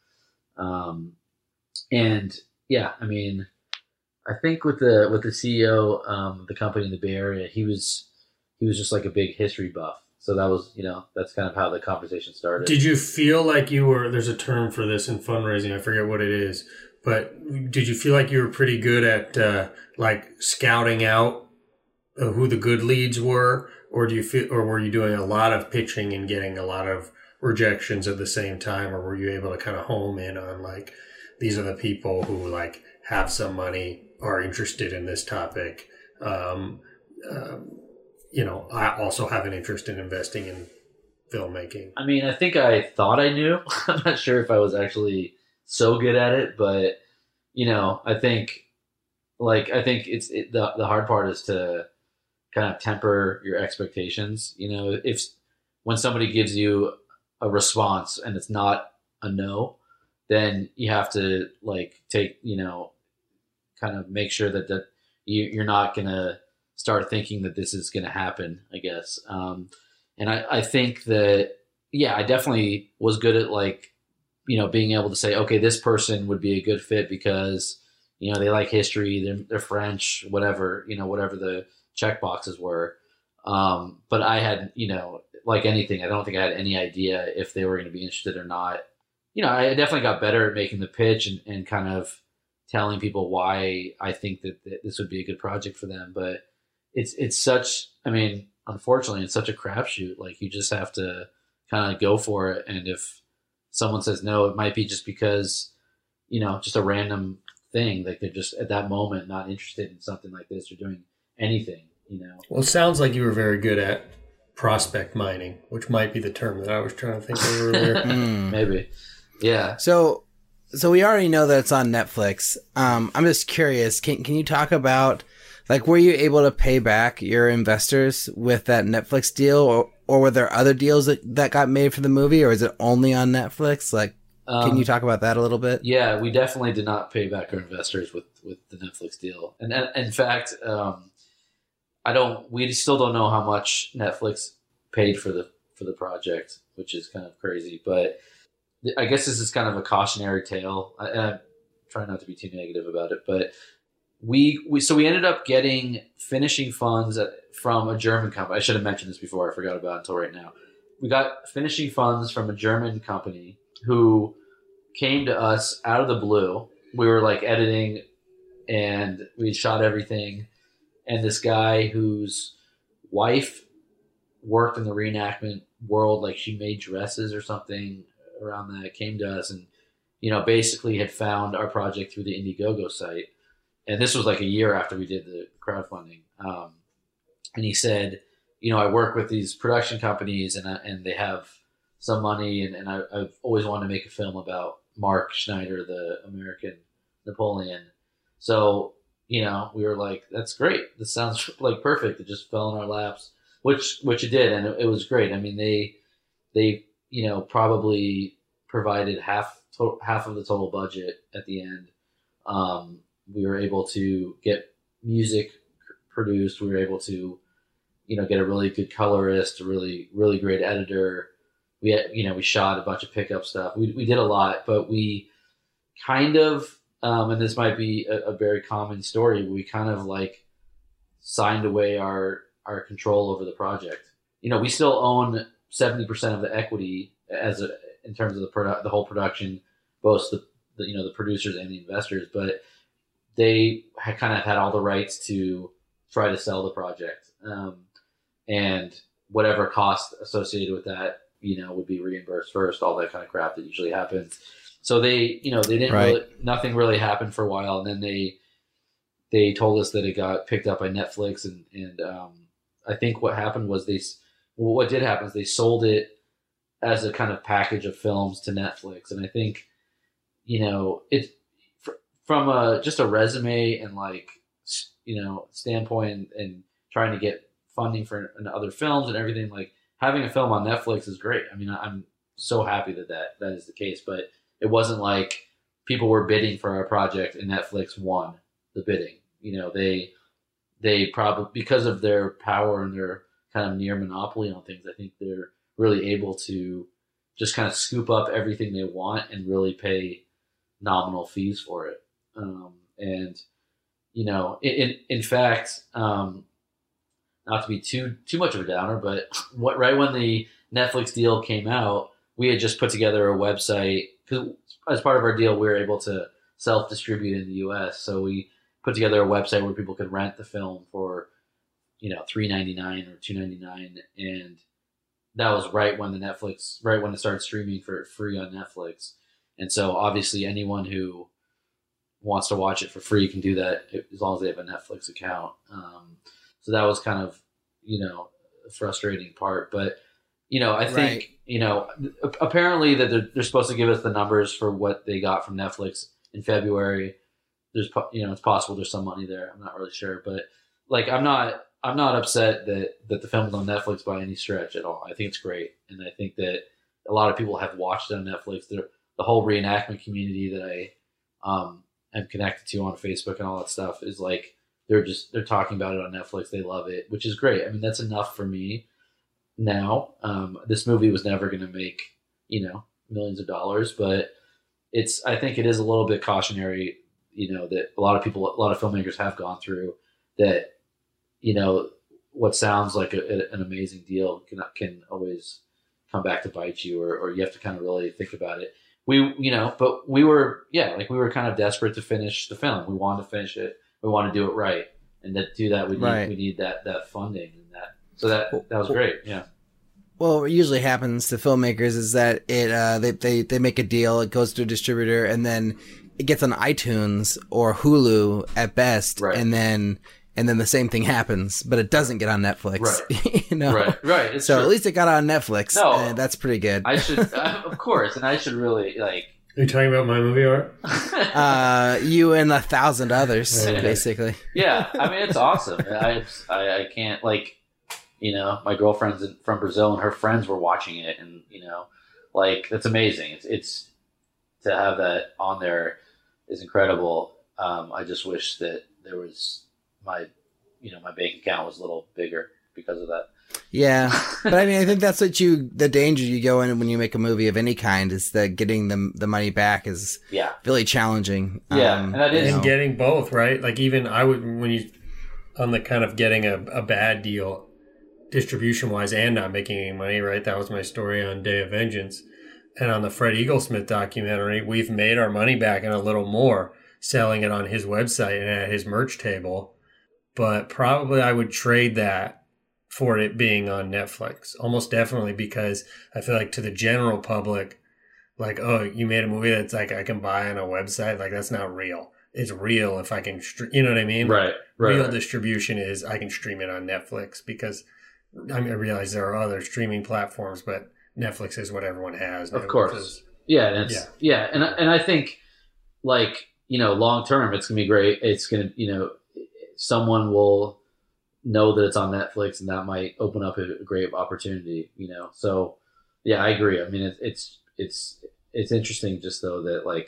and yeah, I mean, I think with the CEO of the company in the Bay Area, he was just like a big history buff. So that was, that's kind of how the conversation started. Did you feel like there's a term for this in fundraising, I forget what it is, but did you feel like you were pretty good at like scouting out who the good leads were? Or were you doing a lot of pitching and getting a lot of rejections at the same time? Or were you able to kind of home in on like, these are the people who like have some money, are interested in this topic, I also have an interest in investing in filmmaking. I mean, I think I thought I knew. I'm not sure if I was actually so good at it, but I think it's the hard part is to kind of temper your expectations. If when somebody gives you a response and it's not a no, then you have to like take, kind of make sure that you're not going to start thinking that this is going to happen, I guess. And I think that, I definitely was good at like, being able to say, okay, this person would be a good fit because, they like history, they're French, whatever, whatever the check boxes were. But I had, like anything, I don't think I had any idea if they were going to be interested or not. I definitely got better at making the pitch and kind of telling people why I think that this would be a good project for them. But it's such, I mean, unfortunately, it's such a crapshoot. Like you just have to kind of go for it. And if someone says no, it might be just because, just a random thing. Like they're just at that moment not interested in something like this or doing anything, Well, it sounds like you were very good at prospect mining, which might be the term that I was trying to think of earlier. Maybe. Yeah. So we already know that it's on Netflix. I'm just curious. Can you talk about like were you able to pay back your investors with that Netflix deal, or were there other deals that got made for the movie, or is it only on Netflix? Like, can you talk about that a little bit? Yeah, we definitely did not pay back our investors with the Netflix deal, and in fact, we still don't know how much Netflix paid for the project, which is kind of crazy, but I guess this is kind of a cautionary tale. I try not to be too negative about it, but we ended up getting finishing funds from a German company. I should have mentioned this before. I forgot about it until right now. We got finishing funds from a German company who came to us out of the blue. We were like editing and we shot everything. And this guy whose wife worked in the reenactment world, like she made dresses or something around that, came to us and, basically had found our project through the Indiegogo site. And this was like a year after we did the crowdfunding. And he said, I work with these production companies and they have some money. And I've always wanted to make a film about Mark Schneider, the American Napoleon. So, we were like, that's great. This sounds like perfect. It just fell in our laps, which it did. And it was great. I mean, they probably provided half of the total budget at the end. We were able to get music produced. We were able to, get a really good colorist, a really, really great editor. We had, we shot a bunch of pickup stuff. We did a lot, but we kind of, and this might be a very common story, we kind of like signed away our control over the project. We still own 70% of the equity in terms of the whole production, both the producers and the investors, but they kind of had all the rights to try to sell the project. And whatever cost associated with that, would be reimbursed first, all that kind of crap that usually happens. So they didn't nothing really happened for a while. And then they told us that it got picked up by Netflix. And I think what happened was what did happen is they sold it as a kind of package of films to Netflix. And I think, from just a resume and like, standpoint and trying to get funding for other films and everything, like having a film on Netflix is great. I mean, I'm so happy that is the case, but it wasn't like people were bidding for our project and Netflix won the bidding. They probably, because of their power and their kind of near monopoly on things, I think they're really able to just kind of scoop up everything they want and really pay nominal fees for it. In fact, not to be too much of a downer, but right when the Netflix deal came out, we had just put together a website because as part of our deal, we were able to self-distribute in the U.S. So we put together a website where people could rent the film for, $3.99 or $2.99, and that was right when it started streaming for free on Netflix. And so obviously anyone who wants to watch it for free can do that as long as they have a Netflix account. So that was kind of, a frustrating part, but I think, apparently that they're supposed to give us the numbers for what they got from Netflix in February. There's, it's possible there's some money there. I'm not really sure, but like, I'm not upset that the film is on Netflix by any stretch at all. I think it's great. And I think that a lot of people have watched it on Netflix. The whole reenactment community that I am connected to on Facebook and all that stuff is like, they're talking about it on Netflix. They love it, which is great. I mean, that's enough for me now. This movie was never going to make, millions of dollars, but I think it is a little bit cautionary, that a lot of filmmakers have gone through that, what sounds like an amazing deal can always come back to bite you, or you have to kind of really think about it. But we were kind of desperate to finish the film. We wanted to finish it. We want to do it right, and to do that, we need that funding and that. So that was great. Yeah. Well, what usually happens to filmmakers is that they make a deal, it goes to a distributor, and then it gets on iTunes or Hulu at best, right. and then the same thing happens, but it doesn't get on Netflix. Right. Right. So true. At least it got on Netflix. No, and that's pretty good. I should, of course, and I should really like. Are you talking about my movie art? You and 1,000 others, basically. Yeah, I mean it's awesome. I can't like, my girlfriend's from Brazil and her friends were watching it, and like that's amazing. It's to have that on there is incredible. I just wish that there was my bank account was a little bigger because of that. Yeah, but I mean, I think that's the danger you go in when you make a movie of any kind is that getting the money back is really challenging. Yeah, and that is getting both, right? Like even I would on the kind of getting a bad deal distribution wise and not making any money, right? That was my story on Day of Vengeance, and on the Fred Eaglesmith documentary, we've made our money back and a little more selling it on his website and at his merch table, but probably I would trade that for it being on Netflix, almost definitely, because I feel like to the general public, like, oh, you made a movie that's like I can buy on a website, like that's not real. It's real if I can, you know what I mean? Right. Real distribution is I can stream it on Netflix because I realize there are other streaming platforms, but Netflix is what everyone has. Of course. And and I think like, long term, it's gonna be great. It's gonna, someone will know that it's on Netflix, and that might open up a great opportunity, So, yeah, I agree. I mean, it's interesting just though that like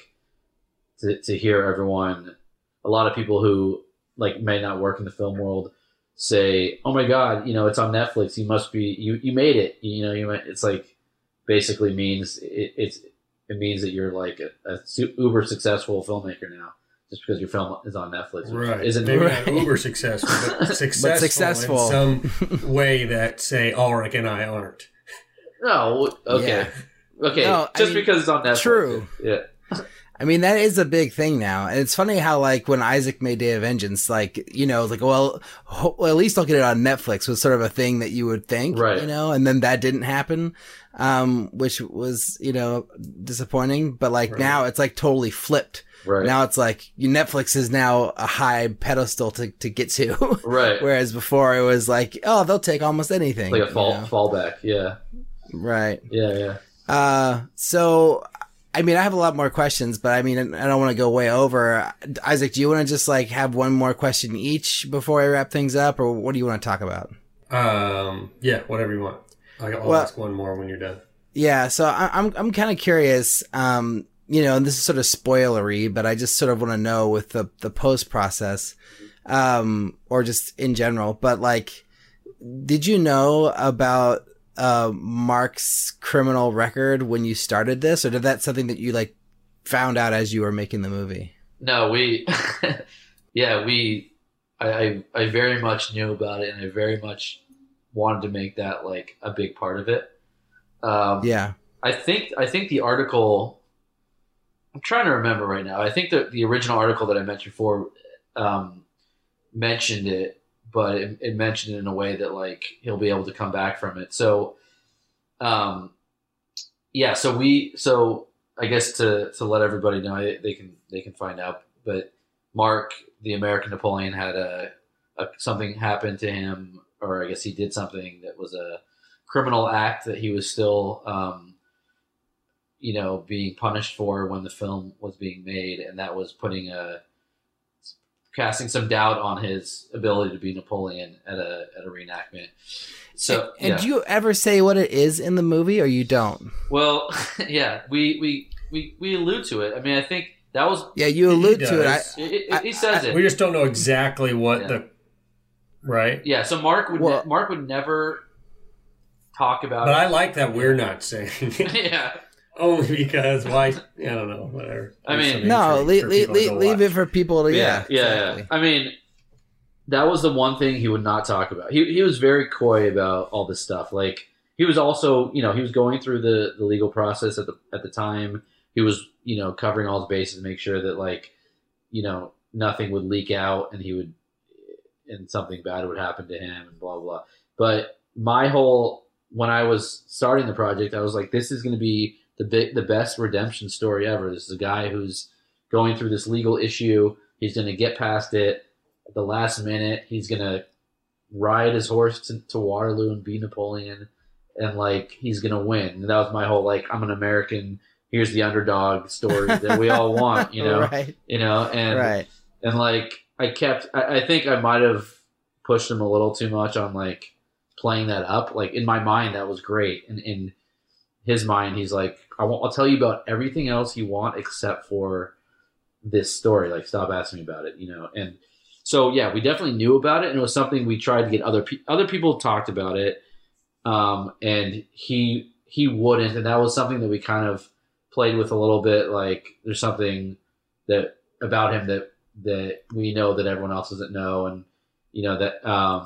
to hear everyone, a lot of people who like may not work in the film world say, "Oh my God, it's on Netflix. You must be you made it." It's like basically means it means that you're like a uber successful filmmaker now. Just because your film is on Netflix, right? Isn't maybe not uber successful, but successful in some way that say Ulrich and I aren't. No, okay, okay. No, because it's on Netflix, true. Yeah, I mean that is a big thing now, and it's funny how like when Isaac made Day of Vengeance, like well, at least I'll get it on Netflix was sort of a thing that you would think, right? And then that didn't happen, which was disappointing. But like now it's like totally flipped. Right. Now it's like Netflix is now a high pedestal to get to. Right. Whereas before it was like, oh, they'll take almost anything. Like a fallback. Yeah. Right. Yeah. So I mean, I have a lot more questions, but I mean, I don't want to go way over. Isaac, do you want to just like have one more question each before I wrap things up, or what do you want to talk about? Yeah, whatever you want. I'll ask one more when you're done. Yeah, so I'm kind of curious. And this is sort of spoilery, but I just sort of want to know with the post process, or just in general. But like, did you know about Mark's criminal record when you started this, or did that something that you like found out as you were making the movie? No, I very much knew about it, and I very much wanted to make that like a big part of it. I think the article, I'm trying to remember right now. I think that the original article that I mentioned before mentioned it, but it mentioned it in a way that like he'll be able to come back from it. So, so I guess to let everybody know, they can find out. But Mark, the American Napoleon, had something happened to him, or I guess he did something that was a criminal act that he was still, being punished for when the film was being made, and that was casting some doubt on his ability to be Napoleon at a reenactment. So, and do you ever say what it is in the movie, or you don't? Well, yeah, we allude to it. I mean, I think that was you allude to it. He says it. We just don't know exactly what right. Yeah, so Mark would never talk about but it. I like that we're not saying it. Yeah. Only because why? I don't know. Whatever. I mean, no, leave it for people to. Yeah. I mean, that was the one thing he would not talk about. He was very coy about all this stuff. Like he was also, he was going through the legal process at the time. He was, covering all his bases to make sure that like, nothing would leak out and something bad would happen to him and blah blah. But when I was starting the project, I was like, this is going to be the best redemption story ever. This is a guy who's going through this legal issue. He's going to get past it at the last minute. He's going to ride his horse to Waterloo and be Napoleon, and like he's going to win. And that was my whole like, I'm an American. Here's the underdog story that we all want, right. And like I think I might have pushed him a little too much on like playing that up. Like in my mind, that was great. And in his mind, he's like, I'll tell you about everything else you want except for this story. Like, stop asking me about it, And so, yeah, we definitely knew about it, and it was something we tried to get other people talked about it, and he wouldn't, and that was something that we kind of played with a little bit. Like, there's something that about him that we know that everyone else doesn't know, and that.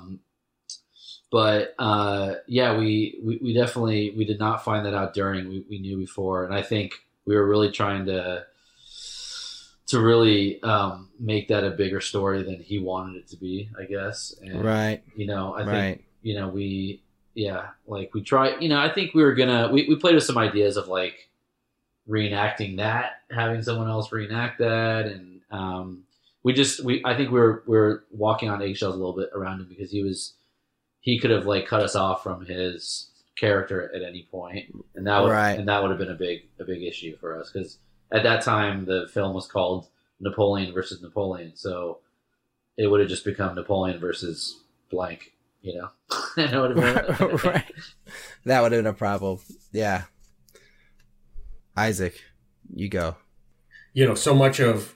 But we definitely did not find that out during. We knew before, and I think we were really trying to really make that a bigger story than he wanted it to be, I guess. And, right. I think we tried. I think we were gonna we played with some ideas of like reenacting that, having someone else reenact that, and I think we were walking on eggshells a little bit around him because he could have like cut us off from his character at any point, and that would have been a big issue for us because at that time the film was called Napoleon versus Napoleon, so it would have just become Napoleon versus blank, That would have been right. That would have been a problem. Yeah. Isaac, you go. So much of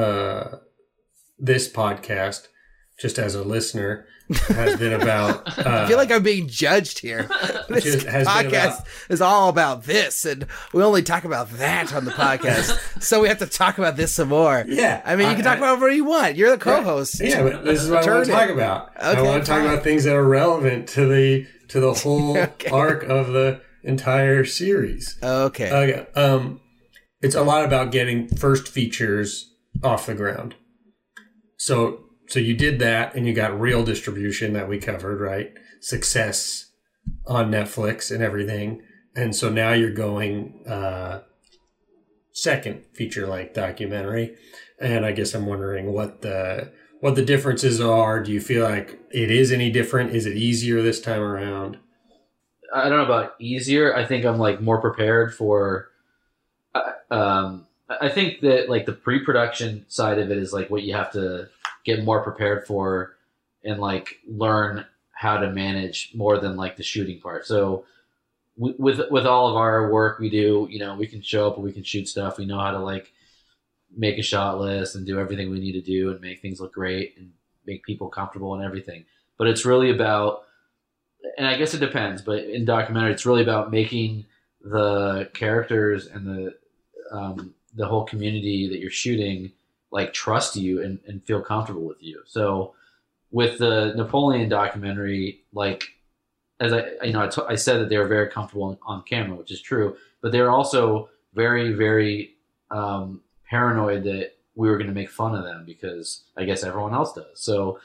this podcast, just as a listener, has been about. I feel like I'm being judged here. This podcast is all about this, and we only talk about that on the podcast. So we have to talk about this some more. Yeah, I mean, you can talk about whatever you want. You're the co-host. Yeah, but this is what I want to talk about. Okay, I want to talk about things that are relevant to the whole arc of the entire series. Okay. It's a lot about getting first features off the ground. So you did that, and you got real distribution that we covered, right? Success on Netflix and everything. And so now you're going second feature-length documentary. And I guess I'm wondering what the differences are. Do you feel like it is any different? Is it easier this time around? I don't know about easier. I think I'm like more prepared for. I think that like the pre-production side of it is like what you have to get more prepared for and like learn how to manage more than like the shooting part. So with all of our work we do, you know, we can show up and we can shoot stuff. We know how to like make a shot list and do everything we need to do and make things look great and make people comfortable and everything. But it's really about, and I guess it depends, but in documentary, it's really about making the characters and the whole community that you're shooting like trust you and feel comfortable with you. So with the Napoleon documentary, like as I said that they were very comfortable on camera, which is true, but they were also very, very paranoid that we were going to make fun of them because I guess everyone else does. So,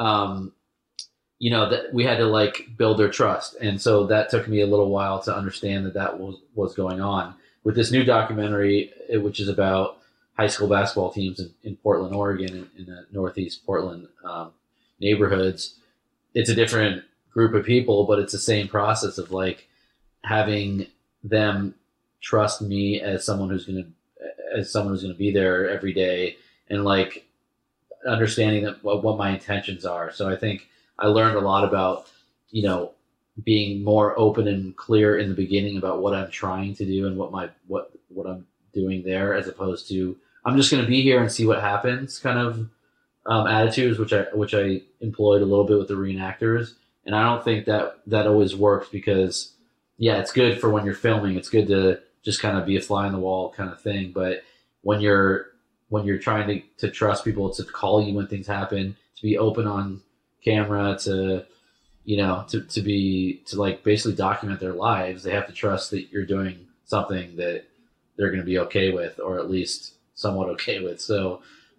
you know, that we had to like build their trust. And so that took me a little while to understand that was going on. With this new documentary, which is about high school basketball teams in Portland, Oregon, in the Northeast Portland neighborhoods, it's a different group of people, but it's the same process of like having them trust me as someone who's going to be there every day and like understanding that what my intentions are. So I think I learned a lot about, you know, being more open and clear in the beginning about what I'm trying to do and what I'm doing there, as opposed to I'm just going to be here and see what happens kind of attitudes, which I employed a little bit with the reenactors. And I don't think that always works because, yeah, it's good for when you're filming. It's good to just kind of be a fly on the wall kind of thing. But when you're trying to trust people, to call you when things happen, to be open on camera, to, you know, to like basically document their lives, they have to trust that you're doing something that they're going to be okay with, or at least somewhat okay with. So,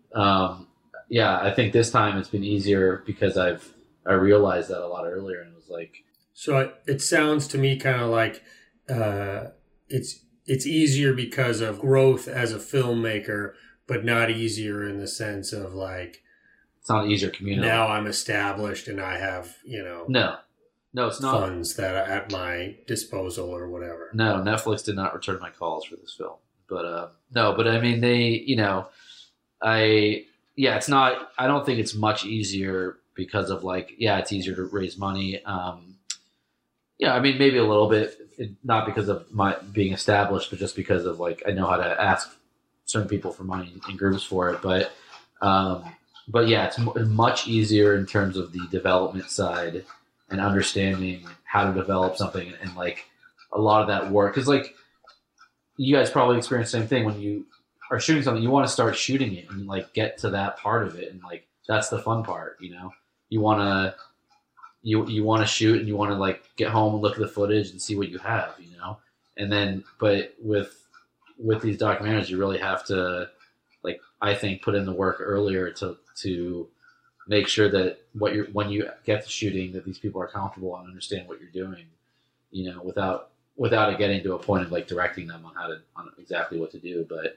yeah, I think this time it's been easier because I realized that a lot earlier, and it was like. So it sounds to me kind of like it's easier because of growth as a filmmaker, but not easier in the sense of like. It's not an easier community. Now I'm established and I have, you know. No, it's not. Funds that are at my disposal or whatever. No, Netflix did not return my calls for this film. But no, but I mean, they, you know, it's not, I don't think it's much easier because of like, yeah, it's easier to raise money. Yeah, I mean, maybe a little bit, not because of my being established, but just because of like, I know how to ask certain people for money in groups for it. But yeah, it's much easier in terms of the development side and understanding how to develop something and like a lot of that work. Cause like you guys probably experience the same thing when you are shooting something, you want to start shooting it and like get to that part of it. And like, that's the fun part, you know, you want to shoot and you want to like get home and look at the footage and see what you have, you know? And then, but with these documentaries, you really have to, like, I think put in the work earlier to make sure that when you get to shooting, that these people are comfortable and understand what you're doing, you know, without it getting to a point of like directing them on exactly what to do. But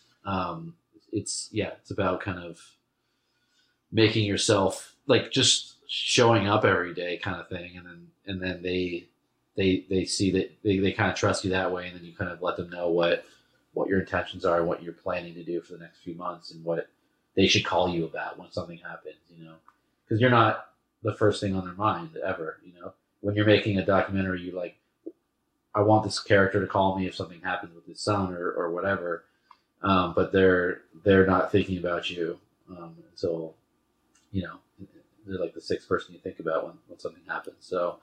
it's about kind of making yourself like just showing up every day kind of thing. And then they see that they kind of trust you that way. And then you kind of let them know what your intentions are and what you're planning to do for the next few months and what they should call you about when something happens, you know, because you're not the first thing on their mind ever, you know, when you're making a documentary, you like, I want this character to call me if something happens with his son or whatever. But they're not thinking about you. So, you know, they're like the sixth person you think about when something happens. So,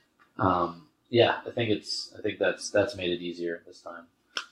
yeah, I think that's made it easier this time.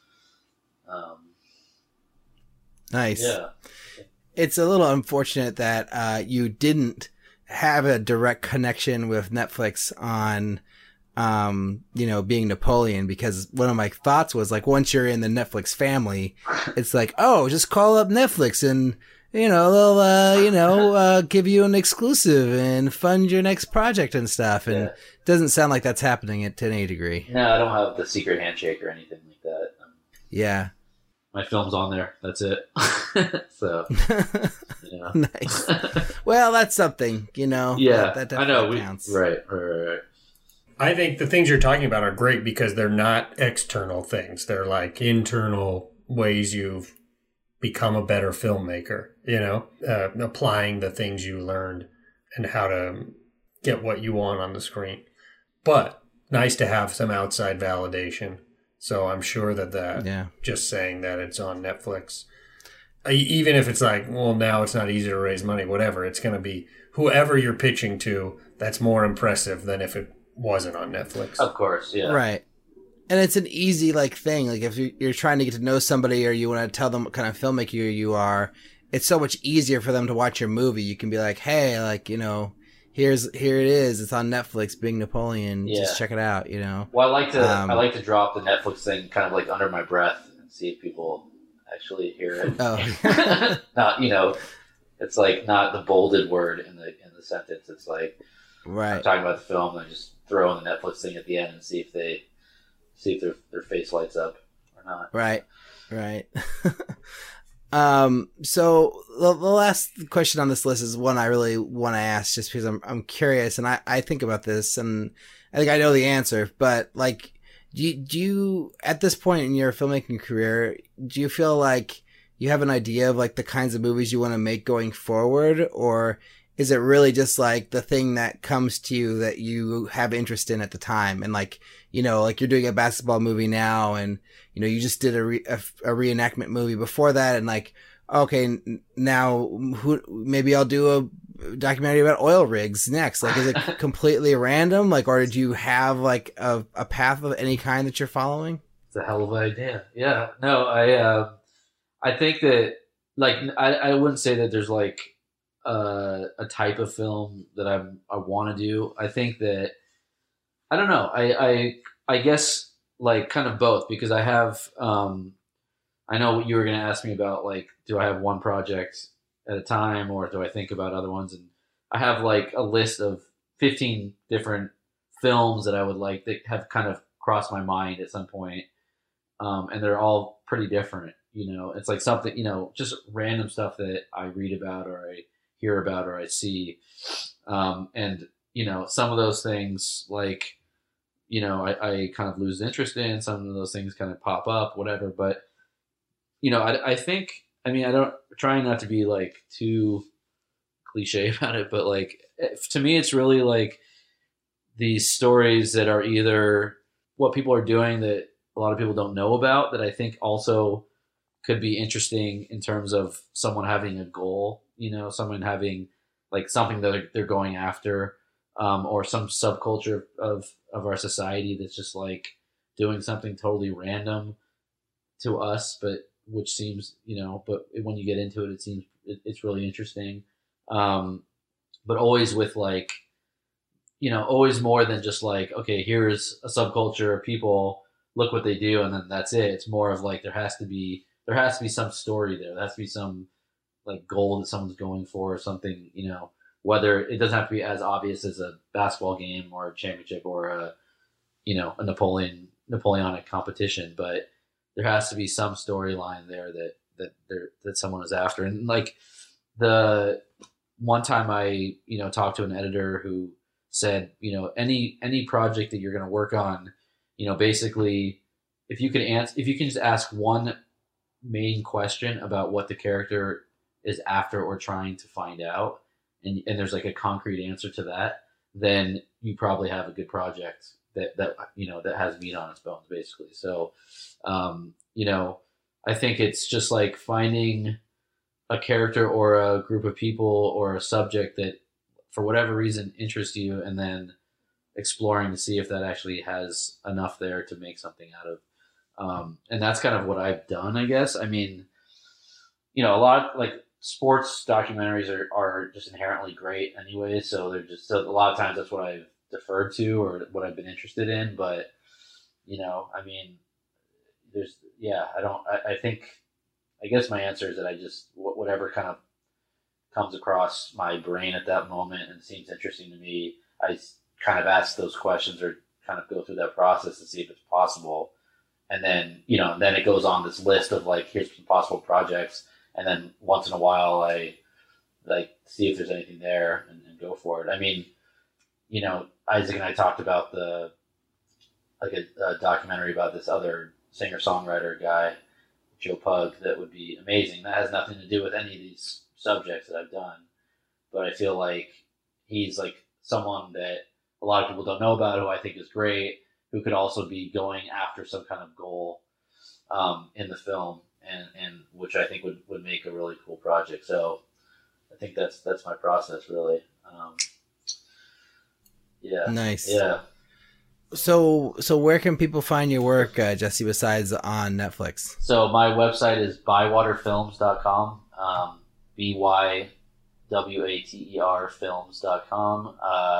Nice. Yeah. It's a little unfortunate that you didn't have a direct connection with Netflix on, being Napoleon, because one of my thoughts was like, once you're in the Netflix family, it's like, oh, just call up Netflix and, they'll, give you an exclusive and fund your next project and stuff. And it doesn't sound like that's happening to any degree. No, I don't have the secret handshake or anything like that. Yeah. My film's on there. That's it. So, yeah. Nice. Well, that's something, Yeah, that I know. counts. Right. I think the things you're talking about are great because they're not external things. They're like internal ways you've become a better filmmaker, applying the things you learned and how to get what you want on the screen. But nice to have some outside validation. So I'm sure that just saying that it's on Netflix, even if it's like, well, now it's not easy to raise money, whatever, it's going to be whoever you're pitching to, that's more impressive than if it wasn't on Netflix. Of course, yeah. Right. And it's an easy thing. Like if you're trying to get to know somebody or you want to tell them what kind of filmmaker you are, it's so much easier for them to watch your movie. You can be like, hey, here it is. It's on Netflix, Being Napoleon. Yeah. Just check it out, Well, I like to drop the Netflix thing kind of like under my breath and see if people actually hear it. Oh. Not, it's like not the bolded word in the sentence. It's like, right. I'm talking about the film and I just throw in the Netflix thing at the end and see if their face lights up or not. Right. So the last question on this list is one I really want to ask just because I'm curious and I think about this and I think I know the answer, but like, do you at this point in your filmmaking career, do you feel like you have an idea of like the kinds of movies you want to make going forward, or is it really just like the thing that comes to you that you have interest in at the time? And like, like you're doing a basketball movie now and, you just did a reenactment movie before that. And like, okay, now maybe I'll do a documentary about oil rigs next. Like, is it completely random? Like, or do you have like a path of any kind that you're following? It's a hell of an idea. Yeah, no, I think that like, I wouldn't say that there's like, a type of film that I want to do. I think that I don't know. I guess like kind of both because I have I know you were going to ask me about like, do I have one project at a time or do I think about other ones? And I have like a list of 15 different films that I would like that have kind of crossed my mind at some point. And they're all pretty different. It's like something, just random stuff that I read about or I hear about or I see. And, some of those things like, I kind of lose interest in, some of those things kind of pop up, whatever. But, I think, trying not to be like too cliche about it, but like, to me, it's really like these stories that are either what people are doing that a lot of people don't know about that I think also could be interesting in terms of someone having a goal, someone having like something that they're going after, or some subculture of our society that's just like doing something totally random to us, but which seems, but when you get into it, it seems it's really interesting. But always with like, always more than just like, okay, here's a subculture of people, look what they do. And then that's it. It's more of like, there has to be some story there. There has to be some like goal that someone's going for or something, whether it doesn't have to be as obvious as a basketball game or a championship or a Napoleonic competition, but there has to be some storyline there that someone is after. And like the one time I, talked to an editor who said, any project that you're going to work on, basically if you can just ask one main question about what the character is after or trying to find out, and there's like a concrete answer to that, then you probably have a good project that has meat on its bones, basically. So, I think it's just like finding a character or a group of people or a subject that for whatever reason interests you, and then exploring to see if that actually has enough there to make something out of. And that's kind of what I've done, I guess. A lot like sports documentaries are just inherently great anyway. So they're just, a lot of times that's what I've deferred to or what I've been interested in. But, I guess my answer is that I just, whatever kind of comes across my brain at that moment and seems interesting to me, I kind of ask those questions or kind of go through that process to see if it's possible. And then, then it goes on this list of like, here's some possible projects. And then once in a while I like see if there's anything there and go for it. Isaac and I talked about a documentary about this other singer-songwriter guy Joe Pug that would be amazing. That has nothing to do with any of these subjects that I've done, but I feel like he's like someone that a lot of people don't know about, who I think is great, who could also be going after some kind of goal in the film, and which I think would make a really cool project. So I think that's my process, really. Yeah. Nice. Yeah. So where can people find your work, Jesse, besides on Netflix? So my website is bywaterfilms.com, BYWATER films.com.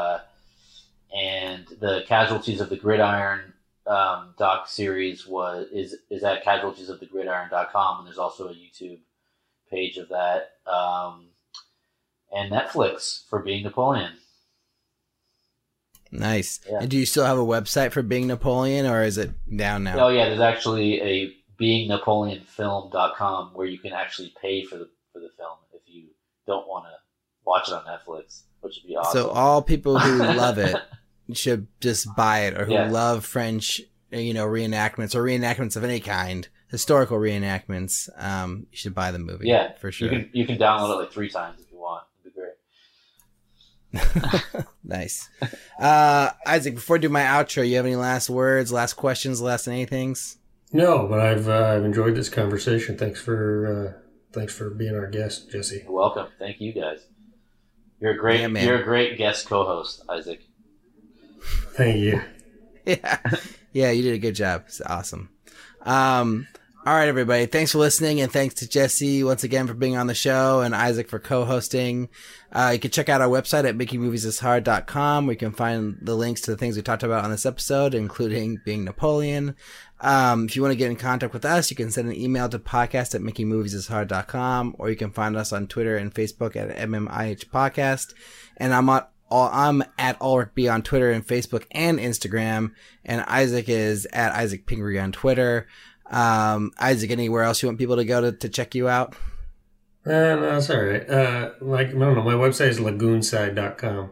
And the Casualties of the Gridiron doc series is at casualtiesofthegridiron.com, and there's also a YouTube page of that. And Netflix for Being Napoleon. Nice. Yeah. And do you still have a website for Being Napoleon, or is it down now? Oh yeah, there's actually a beingnapoleonfilm.com where you can actually pay for the film if you don't want to watch it on Netflix, which would be awesome. So all people who love it should just buy it, or who Yeah. love French, reenactments or reenactments of any kind, historical reenactments. You should buy the movie. Yeah, for sure. You can download it like 3 times if you want. It'd be great. Nice. Isaac, before I do my outro, you have any last words, last questions, last anythings? No, but I've enjoyed this conversation. Thanks for being our guest, Jesse. You're welcome. Thank you guys. You're a great You're a great guest co-host, Isaac. Thank you. Yeah, you did a good job. It's awesome. All right, everybody. Thanks for listening, and thanks to Jesse once again for being on the show, and Isaac for co-hosting. You can check out our website at makingmoviesishard.com, where you can find the links to the things we talked about on this episode, including Being Napoleon. If you want to get in contact with us, you can send an email to podcast@makingmoviesishard.com, or you can find us on Twitter and Facebook at MMIH Podcast. And I'm at Ulrich B on Twitter and Facebook and Instagram, and Isaac is at Isaac Pingree on Twitter. Isaac, anywhere else you want people to go to check you out? No, that's all right. I don't know. My website is lagoonside.com,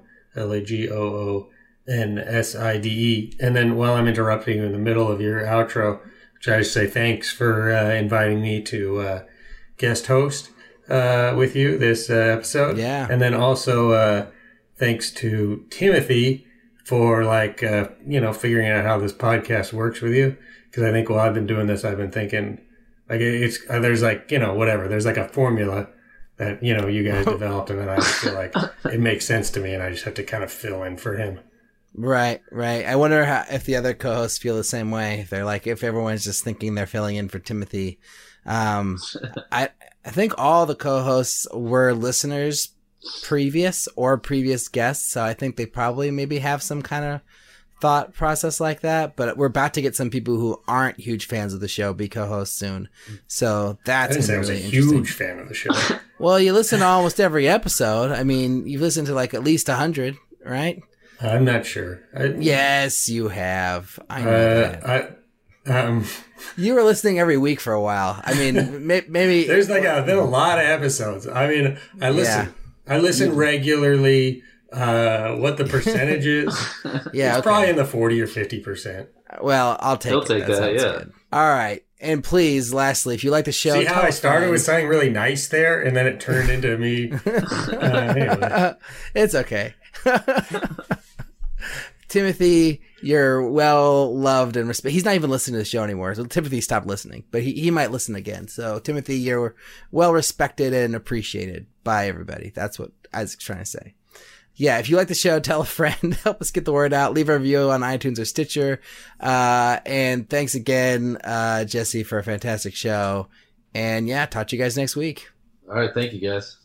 LAGOONSIDE. And then while I'm interrupting you in the middle of your outro, which I just say thanks for inviting me to guest host with you this episode. Yeah. And then also thanks to Timothy for figuring out how this podcast works with you. Because I think while I've been doing this, I've been thinking there's there's like a formula that, you guys developed, and then I just feel like it makes sense to me, and I just have to kind of fill in for him. Right. I wonder if the other co-hosts feel the same way. If they're if everyone's just thinking they're filling in for Timothy. I think all the co-hosts were listeners previous guests, so I think they probably maybe have some kind of thought process like that, but we're about to get some people who aren't huge fans of the show be co-hosts soon, so that's I was a huge fan of the show. Well, you listen to almost every episode. I mean, you've listened to at least 100, right? I'm not sure. Yes, you have. I know that. You were listening every week for a while. I mean, maybe there's been a lot of episodes. I mean, I listen regularly. What the percentage is? Yeah, it's probably in the 40 or 50%. Well, I'll take it. Take that. Yeah. Good. All right, and please, lastly, if you like the show, see how I started with something really nice there, and then it turned into me. Anyway. It's okay. Timothy, you're well loved and respected. He's not even listening to the show anymore. So Timothy stopped listening, but he might listen again. So Timothy, you're well respected and appreciated by everybody. That's what Isaac's trying to say. Yeah, if you like the show, tell a friend, help us get the word out, leave a review on iTunes or Stitcher. And thanks again, Jesse, for a fantastic show. And yeah, talk to you guys next week. All right. Thank you, guys.